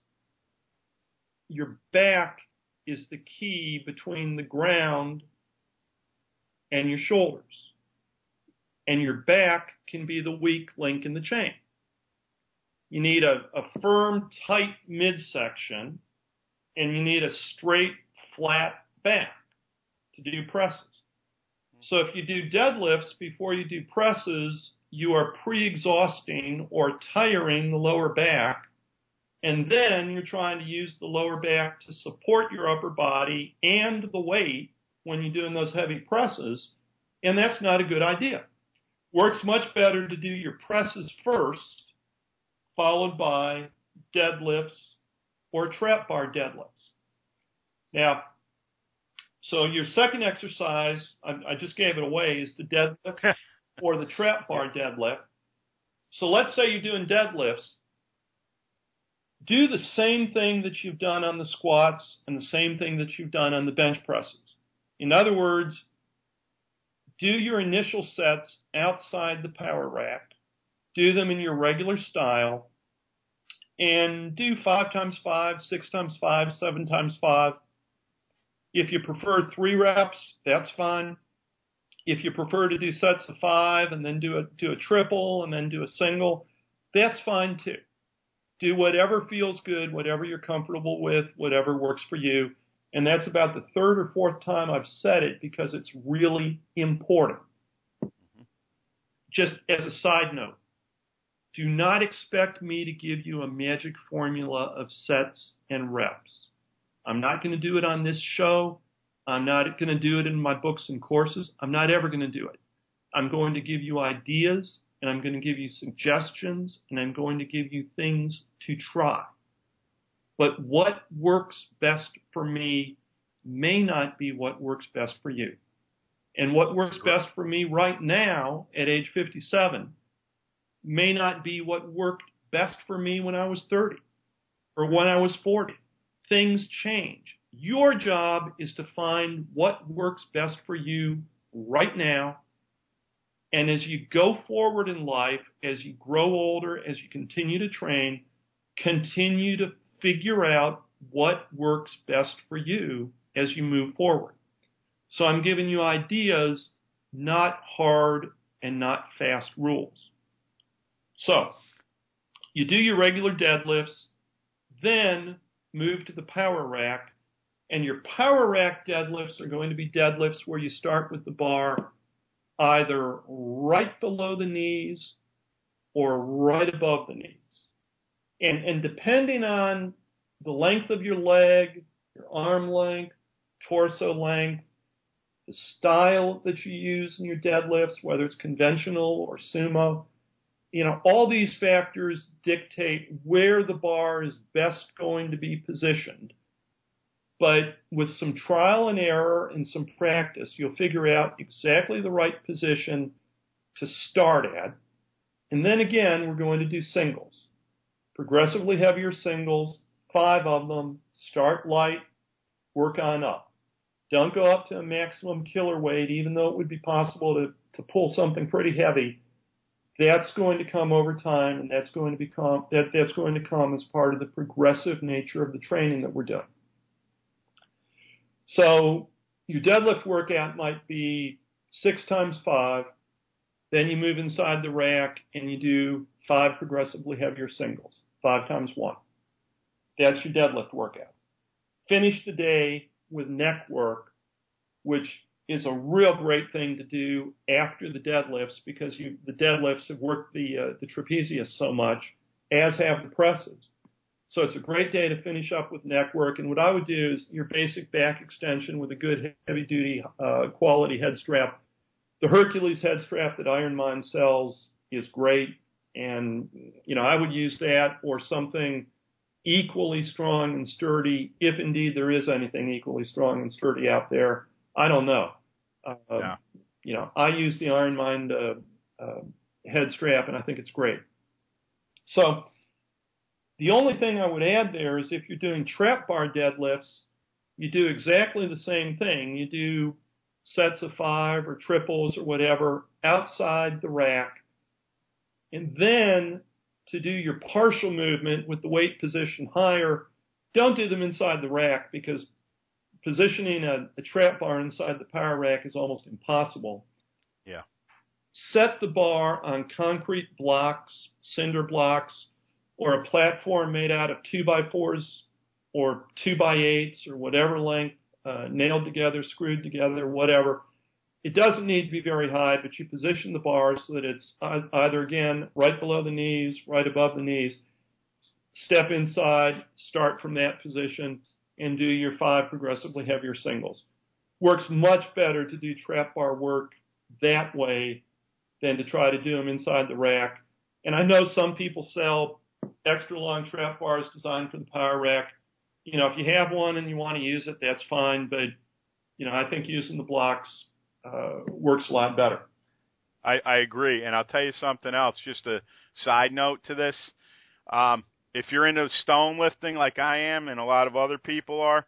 your back is the key between the ground and your shoulders. And your back can be the weak link in the chain. You need a, a firm, tight midsection, and you need a straight, flat back to do presses. So if you do deadlifts before you do presses, you are pre-exhausting or tiring the lower back, and then you're trying to use the lower back to support your upper body and the weight when you're doing those heavy presses, and that's not a good idea. Works much better to do your presses first, followed by deadlifts or trap bar deadlifts. Now, so your second exercise, I, I just gave it away, is the deadlift or the trap bar deadlift. So let's say you're doing deadlifts. Do the same thing that you've done on the squats and the same thing that you've done on the bench presses. In other words, do your initial sets outside the power rack. Do them in your regular style, and do five times five, six times five, seven times five. If you prefer three reps, that's fine. If you prefer to do sets of five and then do a, do a triple and then do a single, that's fine too. Do whatever feels good, whatever you're comfortable with, whatever works for you. And that's about the third or fourth time I've said it because it's really important. Mm-hmm. Just as a side note, do not expect me to give you a magic formula of sets and reps. I'm not going to do it on this show. I'm not going to do it in my books and courses. I'm not ever going to do it. I'm going to give you ideas, and I'm going to give you suggestions, and I'm going to give you things to try. But what works best for me may not be what works best for you. And what works best for me right now at age fifty-seven may not be what worked best for me when I was thirty or when I was forty. Things change. Your job is to find what works best for you right now. And as you go forward in life, as you grow older, as you continue to train, continue to figure out what works best for you as you move forward. So I'm giving you ideas, not hard and not fast rules. So you do your regular deadlifts, then move to the power rack, and your power rack deadlifts are going to be deadlifts where you start with the bar either right below the knees or right above the knees. And, and depending on the length of your leg, your arm length, torso length, the style that you use in your deadlifts, whether it's conventional or sumo. You know, all these factors dictate where the bar is best going to be positioned. But with some trial and error and some practice, you'll figure out exactly the right position to start at. And then again, we're going to do singles. Progressively heavier singles, five of them, start light, work on up. Don't go up to a maximum killer weight, even though it would be possible to, to pull something pretty heavy. That's going to come over time, and that's going to become that, that's going to come as part of the progressive nature of the training that we're doing. So your deadlift workout might be six times five. Then you move inside the rack and you do five progressively heavier singles, five times one. That's your deadlift workout. Finish the day with neck work, which is a real great thing to do after the deadlifts because you, the deadlifts have worked the, uh, the trapezius so much, as have the presses. So it's a great day to finish up with neck work. And what I would do is your basic back extension with a good heavy-duty uh, quality head strap. The Hercules head strap that Iron Mind sells is great. And, you know, I would use that or something equally strong and sturdy, if indeed there is anything equally strong and sturdy out there. I don't know. Uh, yeah. You know, I use the Iron Mind uh, uh, head strap, and I think it's great. So the only thing I would add there is if you're doing trap bar deadlifts, you do exactly the same thing. You do sets of five or triples or whatever outside the rack. And then to do your partial movement with the weight position higher, don't do them inside the rack because positioning a, a trap bar inside the power rack is almost impossible.
Yeah.
Set the bar on concrete blocks, cinder blocks, or a platform made out of two by fours or two by eights or whatever length, uh, nailed together, screwed together, whatever. It doesn't need to be very high, but you position the bar so that it's either, again, right below the knees, right above the knees. Step inside, start from that position, and do your five progressively heavier singles. Works much better to do trap bar work that way than to try to do them inside the rack. And I know some people sell extra long trap bars designed for the power rack. You know, if you have one and you want to use it, that's fine. But, you know, I think using the blocks uh, works a lot better.
I, I agree. And I'll tell you something else, just a side note to this. Um, if you're into stone lifting like I am and a lot of other people are,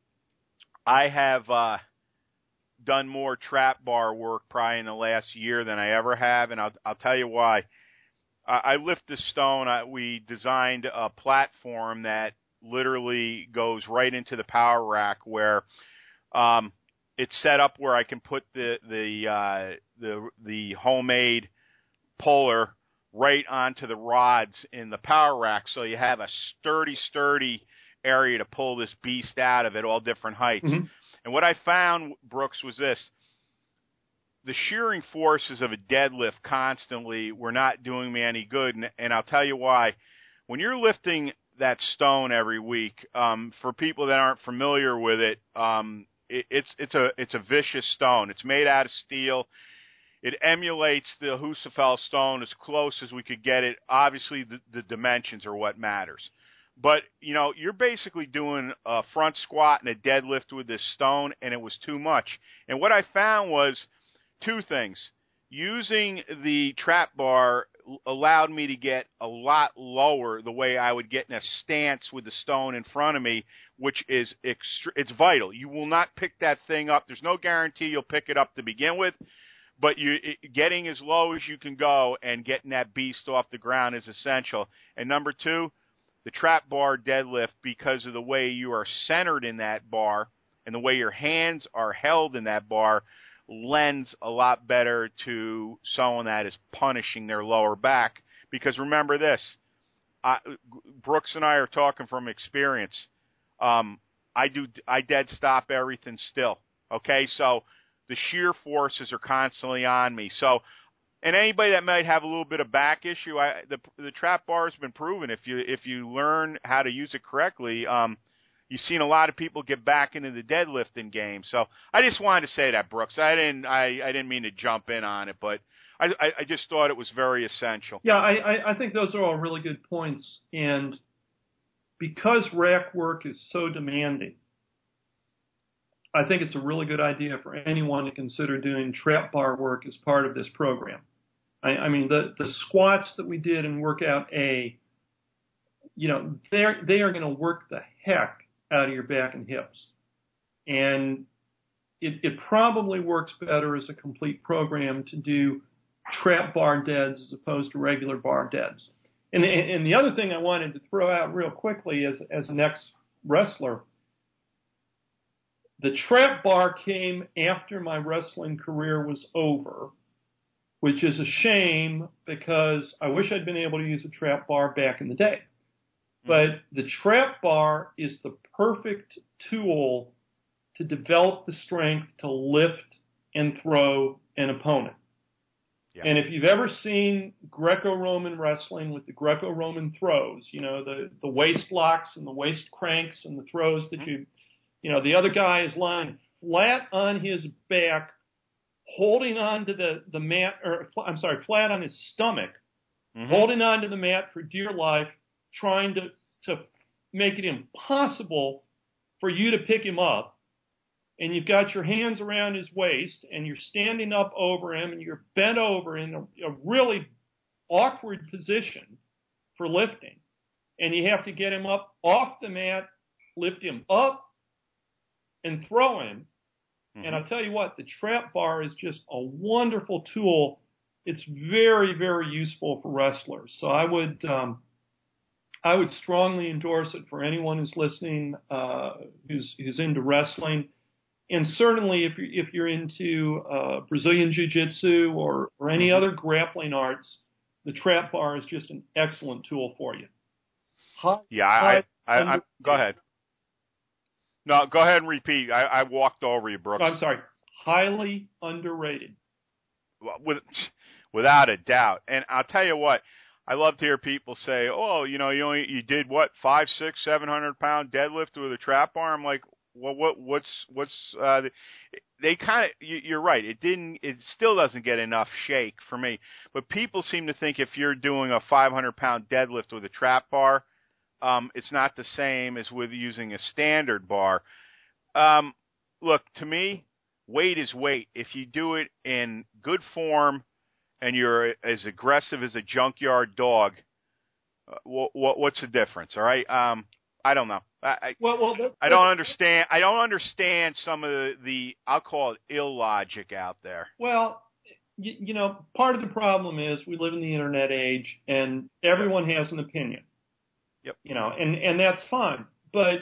I have uh, done more trap bar work probably in the last year than I ever have, and I'll, I'll tell you why. I, I lift the stone. I, we designed a platform that literally goes right into the power rack where um, it's set up where I can put the the uh, the the homemade puller right onto the rods in the power rack, so you have a sturdy, sturdy area to pull this beast out of at all different heights. Mm-hmm. And what I found, Brooks, was this. The shearing forces of a deadlift constantly were not doing me any good, and, and I'll tell you why. When you're lifting that stone every week, um, for people that aren't familiar with it, um, it, it's it's a it's a vicious stone. It's made out of steel. It emulates the Husafell stone as close as we could get it. Obviously, the, the dimensions are what matters. But, you know, you're basically doing a front squat and a deadlift with this stone, and it was too much. And what I found was two things. Using the trap bar allowed me to get a lot lower the way I would get in a stance with the stone in front of me, which is extre- it's vital. You will not pick that thing up. There's no guarantee you'll pick it up to begin with. But you it, getting as low as you can go and getting that beast off the ground is essential. And number two, the trap bar deadlift, because of the way you are centered in that bar and the way your hands are held in that bar, lends a lot better to someone that is punishing their lower back. Because remember this, I, Brooks and I are talking from experience. Um, I do I dead stop everything still. Okay, so the shear forces are constantly on me. So, and anybody that might have a little bit of back issue, I, the the trap bar has been proven. If you if you learn how to use it correctly, um, you've seen a lot of people get back into the deadlifting game. So I just wanted to say that, Brooks. I didn't I, I didn't mean to jump in on it, but I, I, I just thought it was very essential.
Yeah, I, I, I think those are all really good points. And because rack work is so demanding, I think it's a really good idea for anyone to consider doing trap bar work as part of this program. I, I mean, the, the squats that we did in Workout A, you know, they're, they are going to work the heck out of your back and hips. And it, it probably works better as a complete program to do trap bar deads as opposed to regular bar deads. And, and the other thing I wanted to throw out real quickly as, as an ex-wrestler, the trap bar came after my wrestling career was over, which is a shame because I wish I'd been able to use a trap bar back in the day. But the trap bar is the perfect tool to develop the strength to lift and throw an opponent. Yeah. And if you've ever seen Greco-Roman wrestling with the Greco-Roman throws, you know, the, the waist locks and the waist cranks and the throws that you, you know, the other guy is lying flat on his back, holding on to the, the mat, or I'm sorry, flat on his stomach, mm-hmm. holding on to the mat for dear life, trying to, to make it impossible for you to pick him up. And you've got your hands around his waist, and you're standing up over him, and you're bent over in a, a really awkward position for lifting. And you have to get him up off the mat, lift him up, and throw him. Mm-hmm. And I'll tell you what, the trap bar is just a wonderful tool. It's very, very useful for wrestlers. So I would um, I would strongly endorse it for anyone who's listening, uh, who's who's into wrestling. And certainly if you're, if you're into uh, Brazilian Jiu-Jitsu or, or any other grappling arts, the trap bar is just an excellent tool for you.
High, yeah, I, I, I, I go ahead. No, go ahead and repeat. I, I walked over you, Brooks.
I'm sorry. Highly underrated.
With, without a doubt. And I'll tell you what, I love to hear people say, "Oh, you know, you only you did what five, six, seven hundred pound deadlift with a trap bar." I'm like, well, what, what's, what's, uh, they kind of, you, you're right. It didn't, it still doesn't get enough shake for me. But people seem to think if you're doing a five hundred pound deadlift with a trap bar, um, it's not the same as with using a standard bar. Um, look, to me, weight is weight. If you do it in good form and you're as aggressive as a junkyard dog, uh, what, what, what's the difference? All right. Um, I don't know. I,
well, well, that,
I don't understand. I don't understand some of the, the I'll call it illogic out there.
Well, you, you know, part of the problem is we live in the internet age, and everyone has an opinion.
Yep.
You know, and, and that's fine, but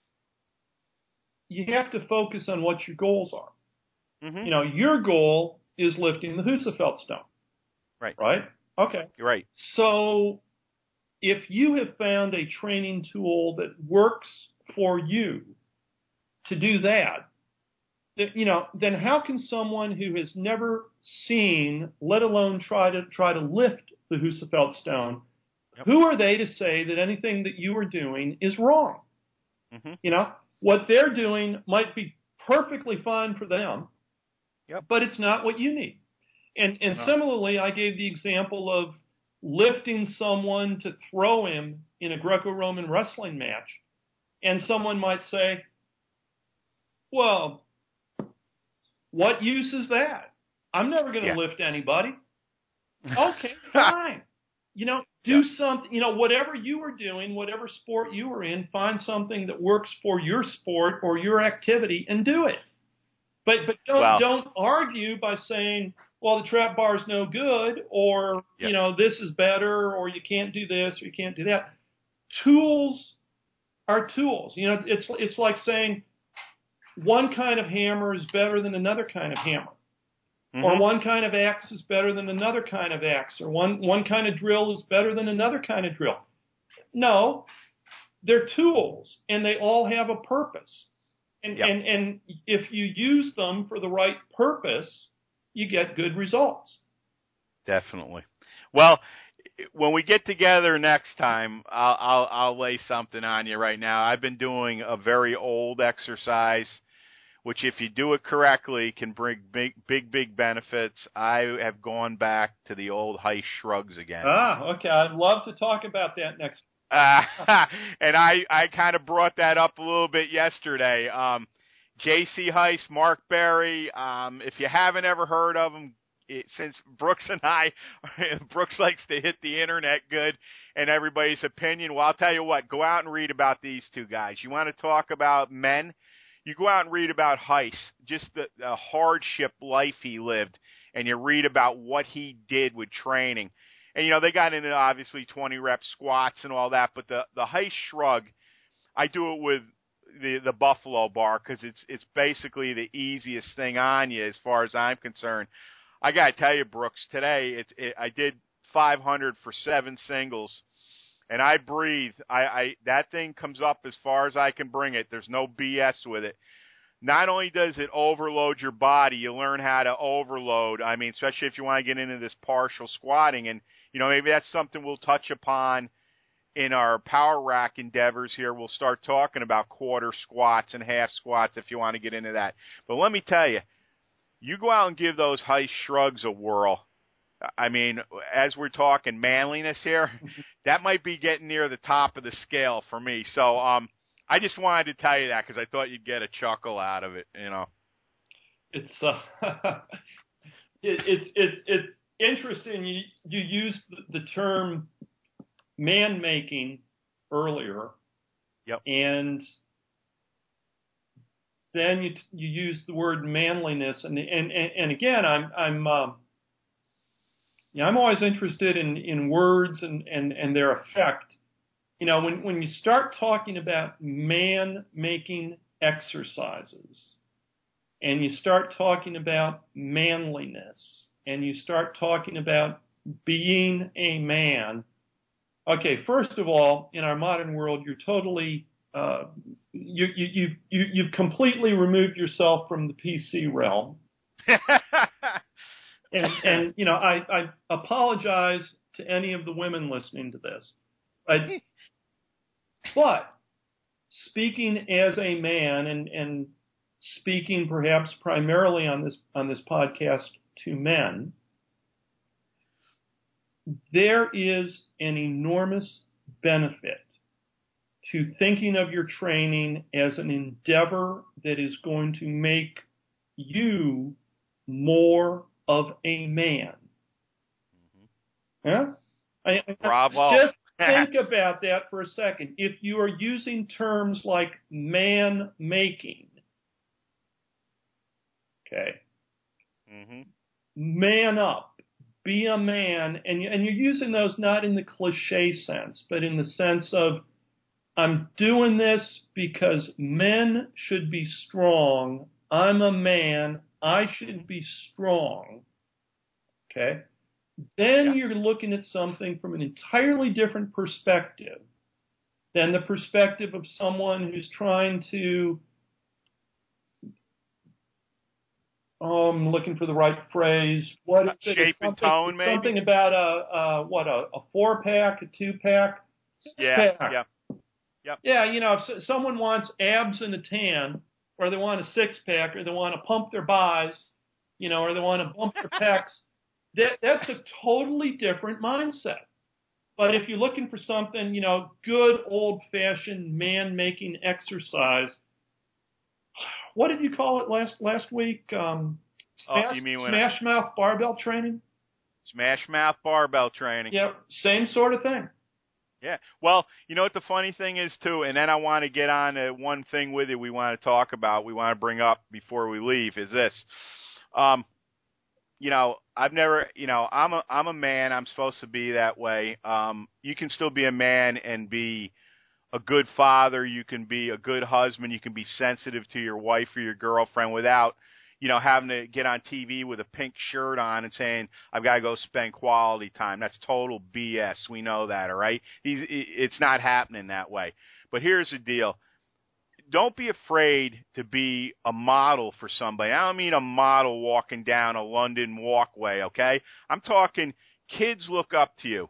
you have to focus on what your goals are. Mm-hmm. You know, your goal is lifting the Husafeld stone.
Right.
Right. Okay.
You're right.
So if you have found a training tool that works for you to do that, that, you know, then how can someone who has never seen, let alone try to try to lift the Husafeld stone, yep. who are they to say that anything that you are doing is wrong? Mm-hmm. You know, what they're doing might be perfectly fine for them,
yep.
but it's not what you need. And and no. Similarly, I gave the example of lifting someone to throw him in a Greco-Roman wrestling match. And someone might say, well, what use is that? I'm never going to yeah. lift anybody. Okay, fine. You know, do yeah. something, you know, whatever you are doing, whatever sport you are in, find something that works for your sport or your activity and do it. But but don't well, don't argue by saying, well, the trap bar is no good, or, yep. you know, this is better, or you can't do this, or you can't do that. Tools are tools. You know, it's it's like saying one kind of hammer is better than another kind of hammer, mm-hmm. or one kind of axe is better than another kind of axe, or one, one kind of drill is better than another kind of drill. No, they're tools, and they all have a purpose. And, yep. and, and if you use them for the right purpose, you get good results.
Definitely. Well, when we get together next time, I'll, I'll I'll lay something on you right now. I've been doing a very old exercise, which if you do it correctly can bring big big big benefits. I have gone back to the old high shrugs again.
Ah, okay. I'd love to talk about that next.
Uh, and I I kind of brought that up a little bit yesterday. Um, J C Heiss, Mark Berry. Um, if you haven't ever heard of them. It, since Brooks and I, Brooks likes to hit the internet good and everybody's opinion. Well, I'll tell you what, go out and read about these two guys. You want to talk about men? You go out and read about Heiss, just the, the hardship life he lived, and you read about what he did with training. And, you know, they got into obviously twenty rep squats and all that, but the, the Heiss shrug, I do it with the, the Buffalo bar because it's, it's basically the easiest thing on you as far as I'm concerned. I got to tell you, Brooks, today it, it, I did five hundred for seven singles, and I breathe. I, I that thing comes up as far as I can bring it. There's no B S with it. Not only does it overload your body, you learn how to overload. I mean, especially if you want to get into this partial squatting, and you know maybe that's something we'll touch upon in our power rack endeavors here. We'll start talking about quarter squats and half squats if you want to get into that. But let me tell you. You go out and give those Heiss shrugs a whirl. I mean, as we're talking manliness here, that might be getting near the top of the scale for me. So um, I just wanted to tell you that because I thought you'd get a chuckle out of it, you know.
It's uh, it, it's it's it's interesting. You you used the term man making earlier.
Yep.
And then you you use the word manliness, and and and, and again, I'm I'm um, yeah, I'm always interested in, in words and, and, and their effect. You know, when when you start talking about man making exercises, and you start talking about manliness, and you start talking about being a man. Okay, first of all, in our modern world, you're totally Uh, you, you, you, you, you've completely removed yourself from the P C realm. and, and, you know, I, I apologize to any of the women listening to this. I, but speaking as a man and, and speaking perhaps primarily on this, on this podcast to men, there is an enormous benefit to thinking of your training as an endeavor that is going to make you more of a man. Mm-hmm. Yeah? I,
Bravo.
Just think about that for a second. If you are using terms like man making, okay,
mm-hmm.
man up, be a man, and, and you're using those not in the cliche sense, but in the sense of, I'm doing this because men should be strong. I'm a man. I should be strong. Okay? Then yeah. You're looking at something from an entirely different perspective than the perspective of someone who's trying to, oh, I'm looking for the right phrase. What is it?
Shape and tone, maybe?
Something about a, a what, a, a four-pack, a two-pack?
Yeah, yeah.
Yep. Yeah, you know, if someone wants abs and a tan, or they want a six-pack, or they want to pump their buys, you know, or they want to bump their pecs, that, that's a totally different mindset. But if you're looking for something, you know, good old-fashioned man-making exercise, what did you call it last last week? Um, smash,
oh, you mean when
smash I... mouth barbell training?
Smash mouth barbell training.
Yeah, same sort of thing.
Yeah. Well, you know what the funny thing is, too, and then I want to get on to one thing with you we want to talk about, we want to bring up before we leave, is this. Um, you know, I've never, you know, I'm a, I'm a man. I'm supposed to be that way. Um, you can still be a man and be a good father. You can be a good husband. You can be sensitive to your wife or your girlfriend without, you know, having to get on T V with a pink shirt on and saying, I've got to go spend quality time. That's total B S. We know that, all right? He's, it's not happening that way. But here's the deal. Don't be afraid to be a model for somebody. I don't mean a model walking down a London walkway, okay? I'm talking kids look up to you.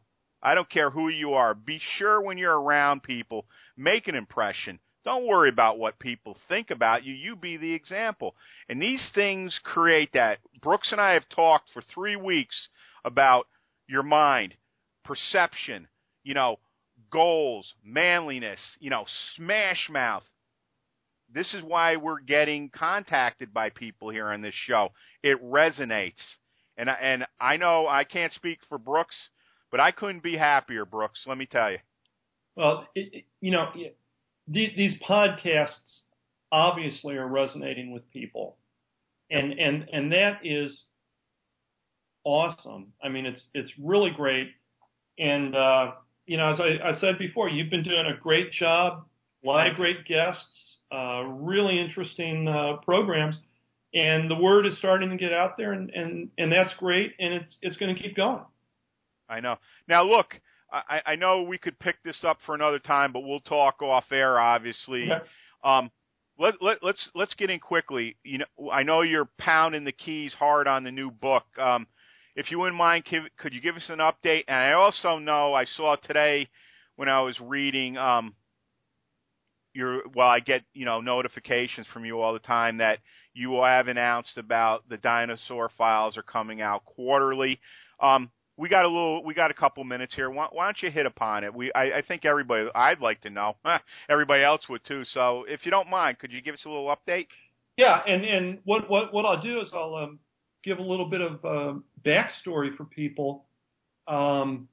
I don't care who you are. Be sure when you're around people, make an impression. Don't worry about what people think about you. You be the example. And these things create that. Brooks and I have talked for three weeks about your mind, perception, you know, goals, manliness, you know, smash mouth. This is why we're getting contacted by people here on this show. It resonates. And, and I know I can't speak for Brooks, but I couldn't be happier, Brooks, let me tell you.
Well, it, it, you know, it, these podcasts obviously are resonating with people, and and and that is awesome. I mean, it's it's really great, and uh, you know, as I, I said before, you've been doing a great job. A lot of great guests, uh, really interesting uh, programs, and the word is starting to get out there, and and and that's great, and it's it's going to keep going.
I know. Now look. I, I know we could pick this up for another time, but we'll talk off air, obviously.
Okay.
Um, let, let, let's let's get in quickly. You know, I know you're pounding the keys hard on the new book. Um, if you wouldn't mind, could you give us an update? And I also know I saw today when I was reading um, your. Well, I get you know notifications from you all the time that you have announced about the Dinosaur Files are coming out quarterly. Um, We got a little, we got a couple minutes here. Why, why don't you hit upon it? We, I, I think everybody, I'd like to know. Everybody else would too. So, if you don't mind, could you give us a little update?
Yeah, and and what what what I'll do is I'll um, give a little bit of uh, backstory for people. Um,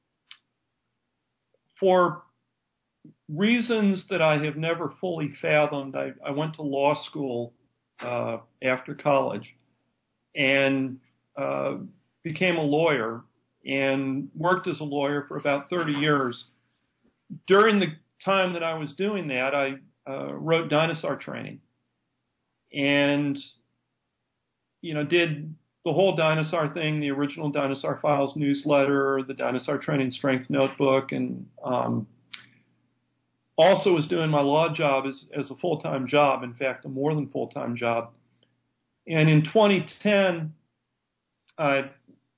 for reasons that I have never fully fathomed, I, I went to law school uh, after college, and uh, became a lawyer. And worked as a lawyer for about thirty years. During the time that I was doing that, I uh, wrote Dinosaur Training, and you know did the whole Dinosaur thing, the original Dinosaur Files newsletter, the Dinosaur Training Strength Notebook, and um, also was doing my law job as, as a full-time job. In fact, a more than full-time job. And in twenty ten, I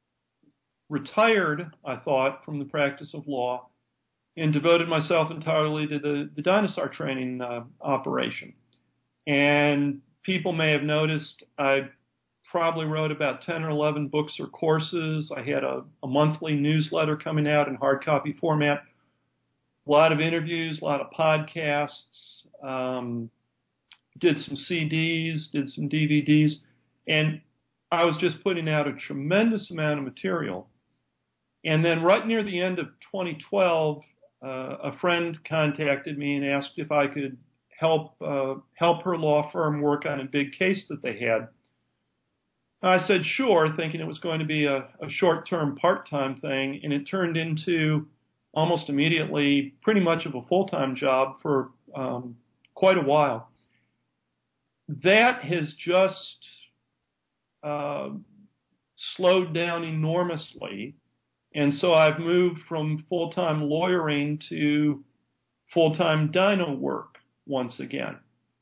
retired, I thought, from the practice of law and devoted myself entirely to the, the dinosaur training uh, operation. And people may have noticed I probably wrote about ten or eleven books or courses. I had a, a monthly newsletter coming out in hard copy format, a lot of interviews, a lot of podcasts, um, did some C Ds, did some D V Ds, and I was just putting out a tremendous amount of material. And then right near the end of twenty twelve, uh, a friend contacted me and asked if I could help uh, help her law firm work on a big case that they had. I said sure, thinking it was going to be a, a short-term, part-time thing, and it turned into almost immediately pretty much of a full-time job for um, quite a while. That has just uh, slowed down enormously. And so I've moved from full-time lawyering to full-time dino work once again.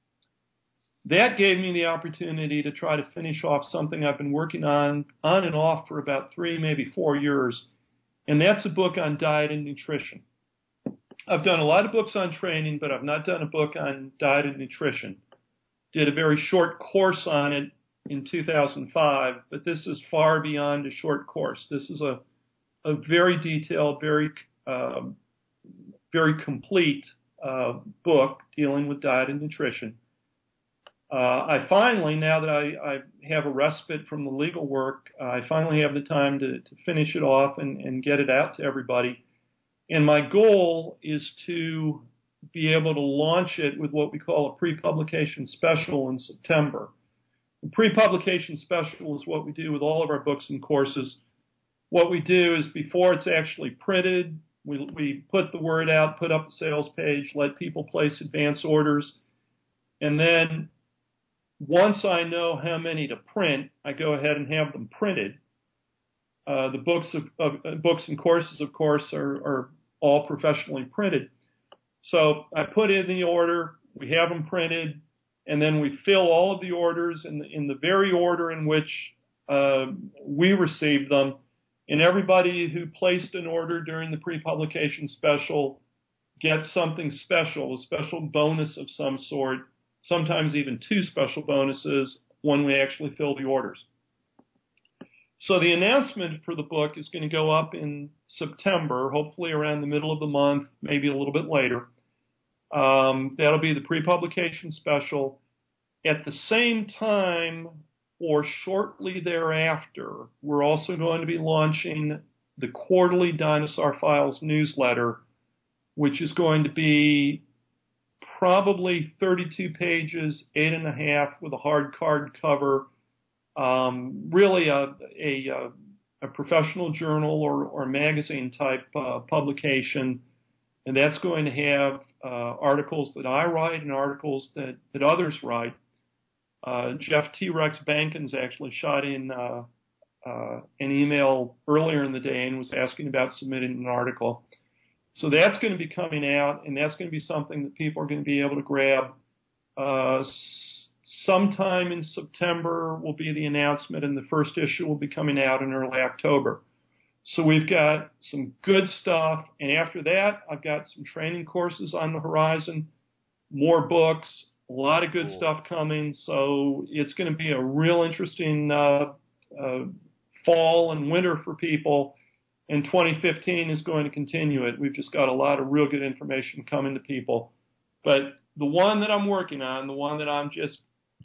That gave me the opportunity to try to finish off something I've been working on on and off for about three, maybe four years, and that's a book on diet and nutrition. I've done a lot of books on training, but I've not done a book on diet and nutrition. Did a very short course on it in two thousand five, but this is far beyond a short course. This is a a very detailed, very, uh, very complete uh, book dealing with diet and nutrition. Uh, I finally, now that I, I have a respite from the legal work, uh, I finally have the time to, to finish it off and, and get it out to everybody. And my goal is to be able to launch it with what we call a pre-publication special in September. The pre-publication special is what we do with all of our books and courses. What we do is before it's actually printed, we, we put the word out, put up a sales page, let people place advance orders. And then once I know how many to print, I go ahead and have them printed. Uh, the books of, of uh, books and courses, of course, are, are all professionally printed. So I put in the order, we have them printed, and then we fill all of the orders in the, in the very order in which uh, we receive them. And everybody who placed an order during the pre-publication special gets something special, a special bonus of some sort, sometimes even two special bonuses when we actually fill the orders. So the announcement for the book is going to go up in September, hopefully around the middle of the month, maybe a little bit later. Um, that'll be the pre-publication special. At the same time, or shortly thereafter, we're also going to be launching the quarterly Dinosaur Files newsletter, which is going to be probably thirty-two pages, eight and a half with a hard card cover, um, really a, a, a professional journal or, or magazine type uh, publication. And that's going to have uh, articles that I write and articles that, that others write. Uh, Jeff T-Rex Bankins actually shot in uh, uh, an email earlier in the day and was asking about submitting an article. So that's going to be coming out, and that's going to be something that people are going to be able to grab. Uh, s- sometime in September will be the announcement, and the first issue will be coming out in early October. So we've got some good stuff, and after that, I've got some training courses on the horizon, more books, a lot of good cool. stuff coming. So it's going to be a real interesting uh, uh, fall and winter for people. And twenty fifteen is going to continue it. We've just got a lot of real good information coming to people. But the one that I'm working on, the one that I'm just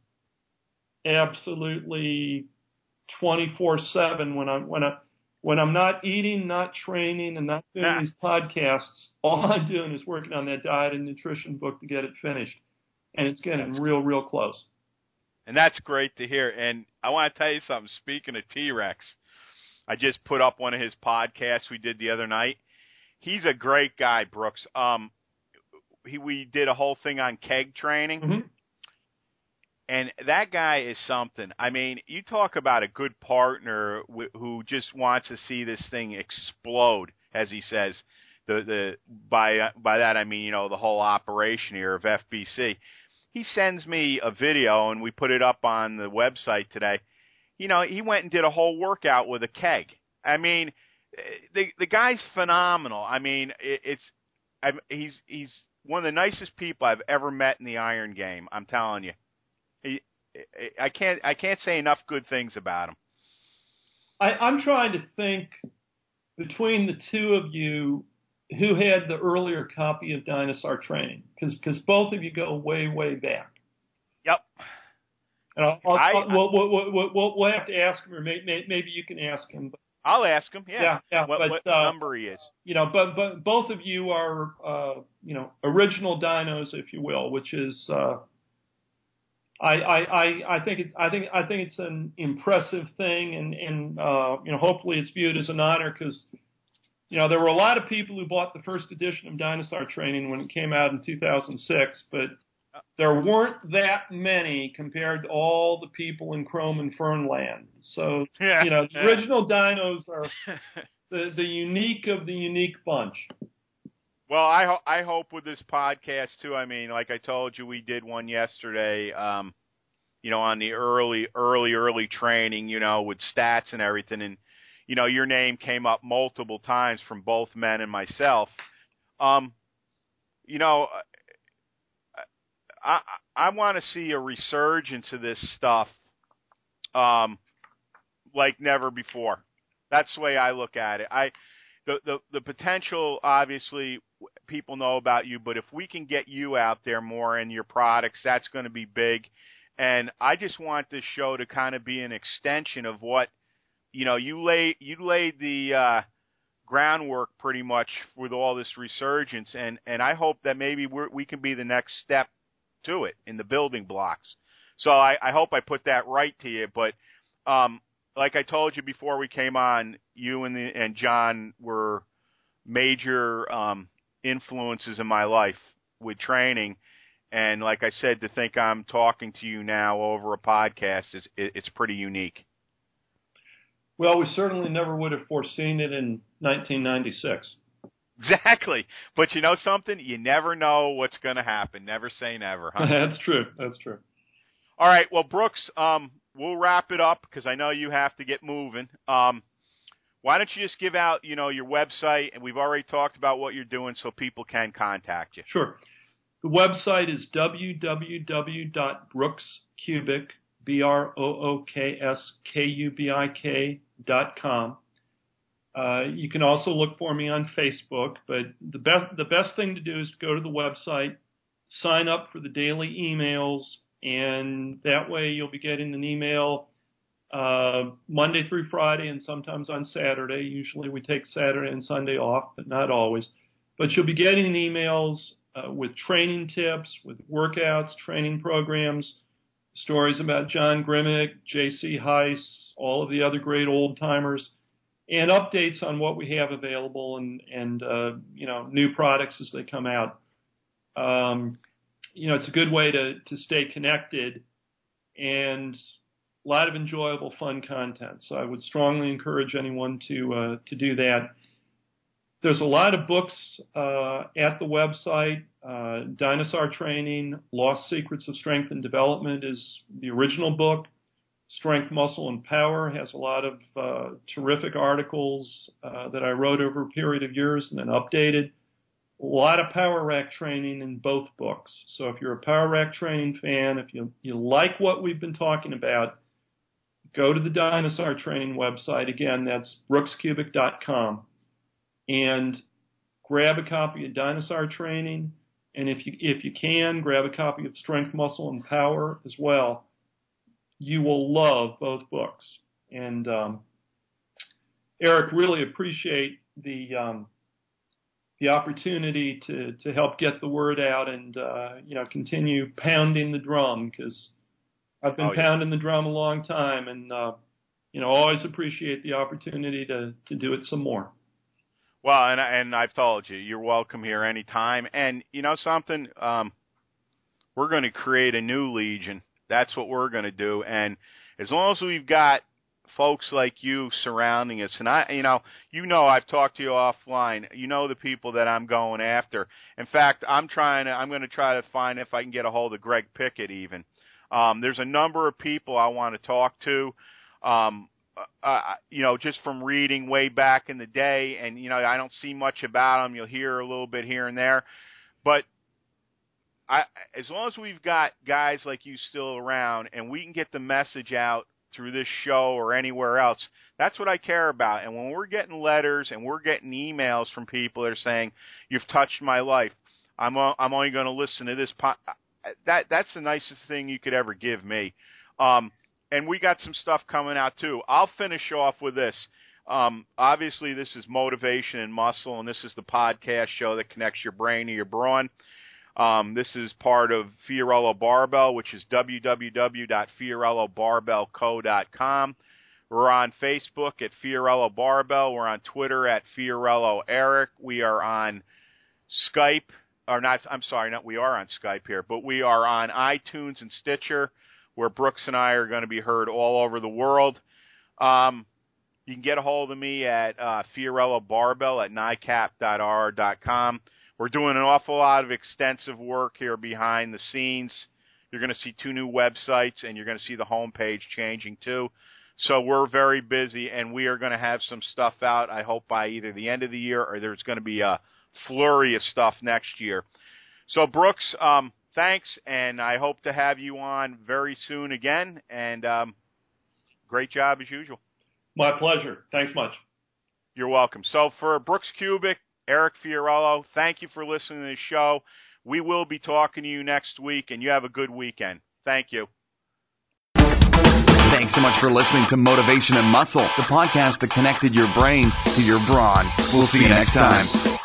absolutely twenty-four seven when I'm when I when I'm not eating, not training, and not doing nah. these podcasts, all I'm doing is working on that diet and nutrition book to get it finished. And it's getting that's real, real close.
And that's great to hear. And I want to tell you something. Speaking of T-Rex, I just put up one of his podcasts we did the other night. He's a great guy, Brooks. Um, he, we did a whole thing on keg training.
Mm-hmm.
And that guy is something. I mean, you talk about a good partner w- who just wants to see this thing explode, as he says. The the by by that I mean, you know, the whole operation here of F B C. He sends me a video, and we put it up on the website today. You know, he went and did a whole workout with a keg. I mean, the the guy's phenomenal. I mean, it, it's I've, he's he's one of the nicest people I've ever met in the iron game. I'm telling you, he, I can't I can't say enough good things about him.
I, I'm trying to think between the two of you who had the earlier copy of Dinosaur Training, because because both of you go way way back.
Yep.
And I'll, I'll, I, I'll, we'll, we'll, we'll, we'll have to ask him, or maybe, maybe you can ask him. But,
I'll ask him. Yeah.
Yeah. yeah
what,
but,
what
uh,
number he is?
You know, but but both of you are uh, you know original dinos, if you will, which is uh, I, I I I think it, I think I think it's an impressive thing, and and uh, you know hopefully it's viewed as an honor, because you know there were a lot of people who bought the first edition of Dinosaur Training when it came out in two thousand six, but there weren't that many compared to all the people in Chrome and Fernland. So,
yeah,
you know, the
yeah.
original dinos are the, the unique of the unique bunch.
Well, I, ho- I hope with this podcast, too, I mean, like I told you, we did one yesterday, um, you know, on the early, early, early training, you know, with stats and everything. And, you know, your name came up multiple times from both men and myself. Um, you know, I, I want to see a resurgence of this stuff um, like never before. That's the way I look at it. I the, the, the potential, obviously, people know about you, but if we can get you out there more and your products, that's going to be big. And I just want this show to kind of be an extension of what, you know, you, lay, you laid the uh, groundwork pretty much with all this resurgence, and, and I hope that maybe we're, we can be the next step to it in the building blocks. So I, I hope I put that right to you. But um, like I told you before we came on, you and the, and John were major um, influences in my life with training. And like I said, to think I'm talking to you now over a podcast is it, it's pretty unique.
Well, we certainly never would have foreseen it in nineteen ninety-six.
Exactly. But you know something? You never know what's going to happen. Never say never. Huh?
That's true. That's true.
All right. Well, Brooks, um, we'll wrap it up because I know you have to get moving. Um, why don't you just give out, you know, your website, and we've already talked about what you're doing so people can contact you.
Sure. The website is w w w dot brooks cubic, B R O O K S K U B I K dot com. Uh, you can also look for me on Facebook, but the best the best thing to do is to go to the website, sign up for the daily emails, and that way you'll be getting an email uh, Monday through Friday and sometimes on Saturday. Usually we take Saturday and Sunday off, but not always. But you'll be getting emails uh, with training tips, with workouts, training programs, stories about John Grimmick, J C Heiss, all of the other great old-timers, and updates on what we have available and, and uh, you know, new products as they come out. Um, you know, it's a good way to, to stay connected and a lot of enjoyable, fun content. So I would strongly encourage anyone to uh, to do that. There's a lot of books uh, at the website. Uh, Dinosaur Training, Lost Secrets of Strength and Development is the original book. Strength, Muscle, and Power has a lot of uh, terrific articles uh, that I wrote over a period of years and then updated. A lot of power rack training in both books. So if you're a power rack training fan, if you, you like what we've been talking about, go to the Dinosaur Training website. Again, that's brooks cubic dot com. And grab a copy of Dinosaur Training. And if you, if you can, grab a copy of Strength, Muscle, and Power as well. You will love both books. And um, Eric, really appreciate the um, the opportunity to, to help get the word out and uh, you know continue pounding the drum, because I've been oh, yeah. pounding the drum a long time, and uh, you know always appreciate the opportunity to, to do it some more.
Well, and and I've told you, you're welcome here anytime. And you know something, um, we're going to create a new Legion. That's what we're going to do. And as long as we've got folks like you surrounding us, and I, you know, you know, I've talked to you offline. You know the people that I'm going after. In fact, I'm trying to, I'm going to try to find if I can get a hold of Greg Pickett even. Um, there's a number of people I want to talk to, um, uh, you know, just from reading way back in the day. And, you know, I don't see much about them. You'll hear a little bit here and there. But I, as long as we've got guys like you still around and we can get the message out through this show or anywhere else, that's what I care about. And when we're getting letters and we're getting emails from people that are saying, you've touched my life, I'm o- I'm only going to listen to this po-, that that's the nicest thing you could ever give me. Um, and we got some stuff coming out too. I'll finish off with this. Um, obviously, this is Motivation and Muscle, and this is the podcast show that connects your brain to your brawn. Um, this is part of Fiorillo Barbell, which is w w w dot fiorillo barbell co dot com. We're on Facebook at Fiorillo Barbell. We're on Twitter at Fiorillo Eric. We are on Skype, or not, I'm sorry, not we are on Skype here, but we are on iTunes and Stitcher, where Brooks and I are going to be heard all over the world. Um, you can get a hold of me at uh, Fiorillo Barbell at nicap dot r dot com. We're doing an awful lot of extensive work here behind the scenes. You're going to see two new websites, and you're going to see the homepage changing too. So we're very busy, and we are going to have some stuff out, I hope, by either the end of the year or there's going to be a flurry of stuff next year. So, Brooks, um, thanks, and I hope to have you on very soon again. And um, great job as usual.
My pleasure. Thanks much.
You're welcome. So for Brooks Cubic, Eric Fiorillo, thank you for listening to the show. We will be talking to you next week, and you have a good weekend. Thank you.
Thanks so much for listening to Motivation and Muscle, the podcast that connected your brain to your brawn. We'll see you next time.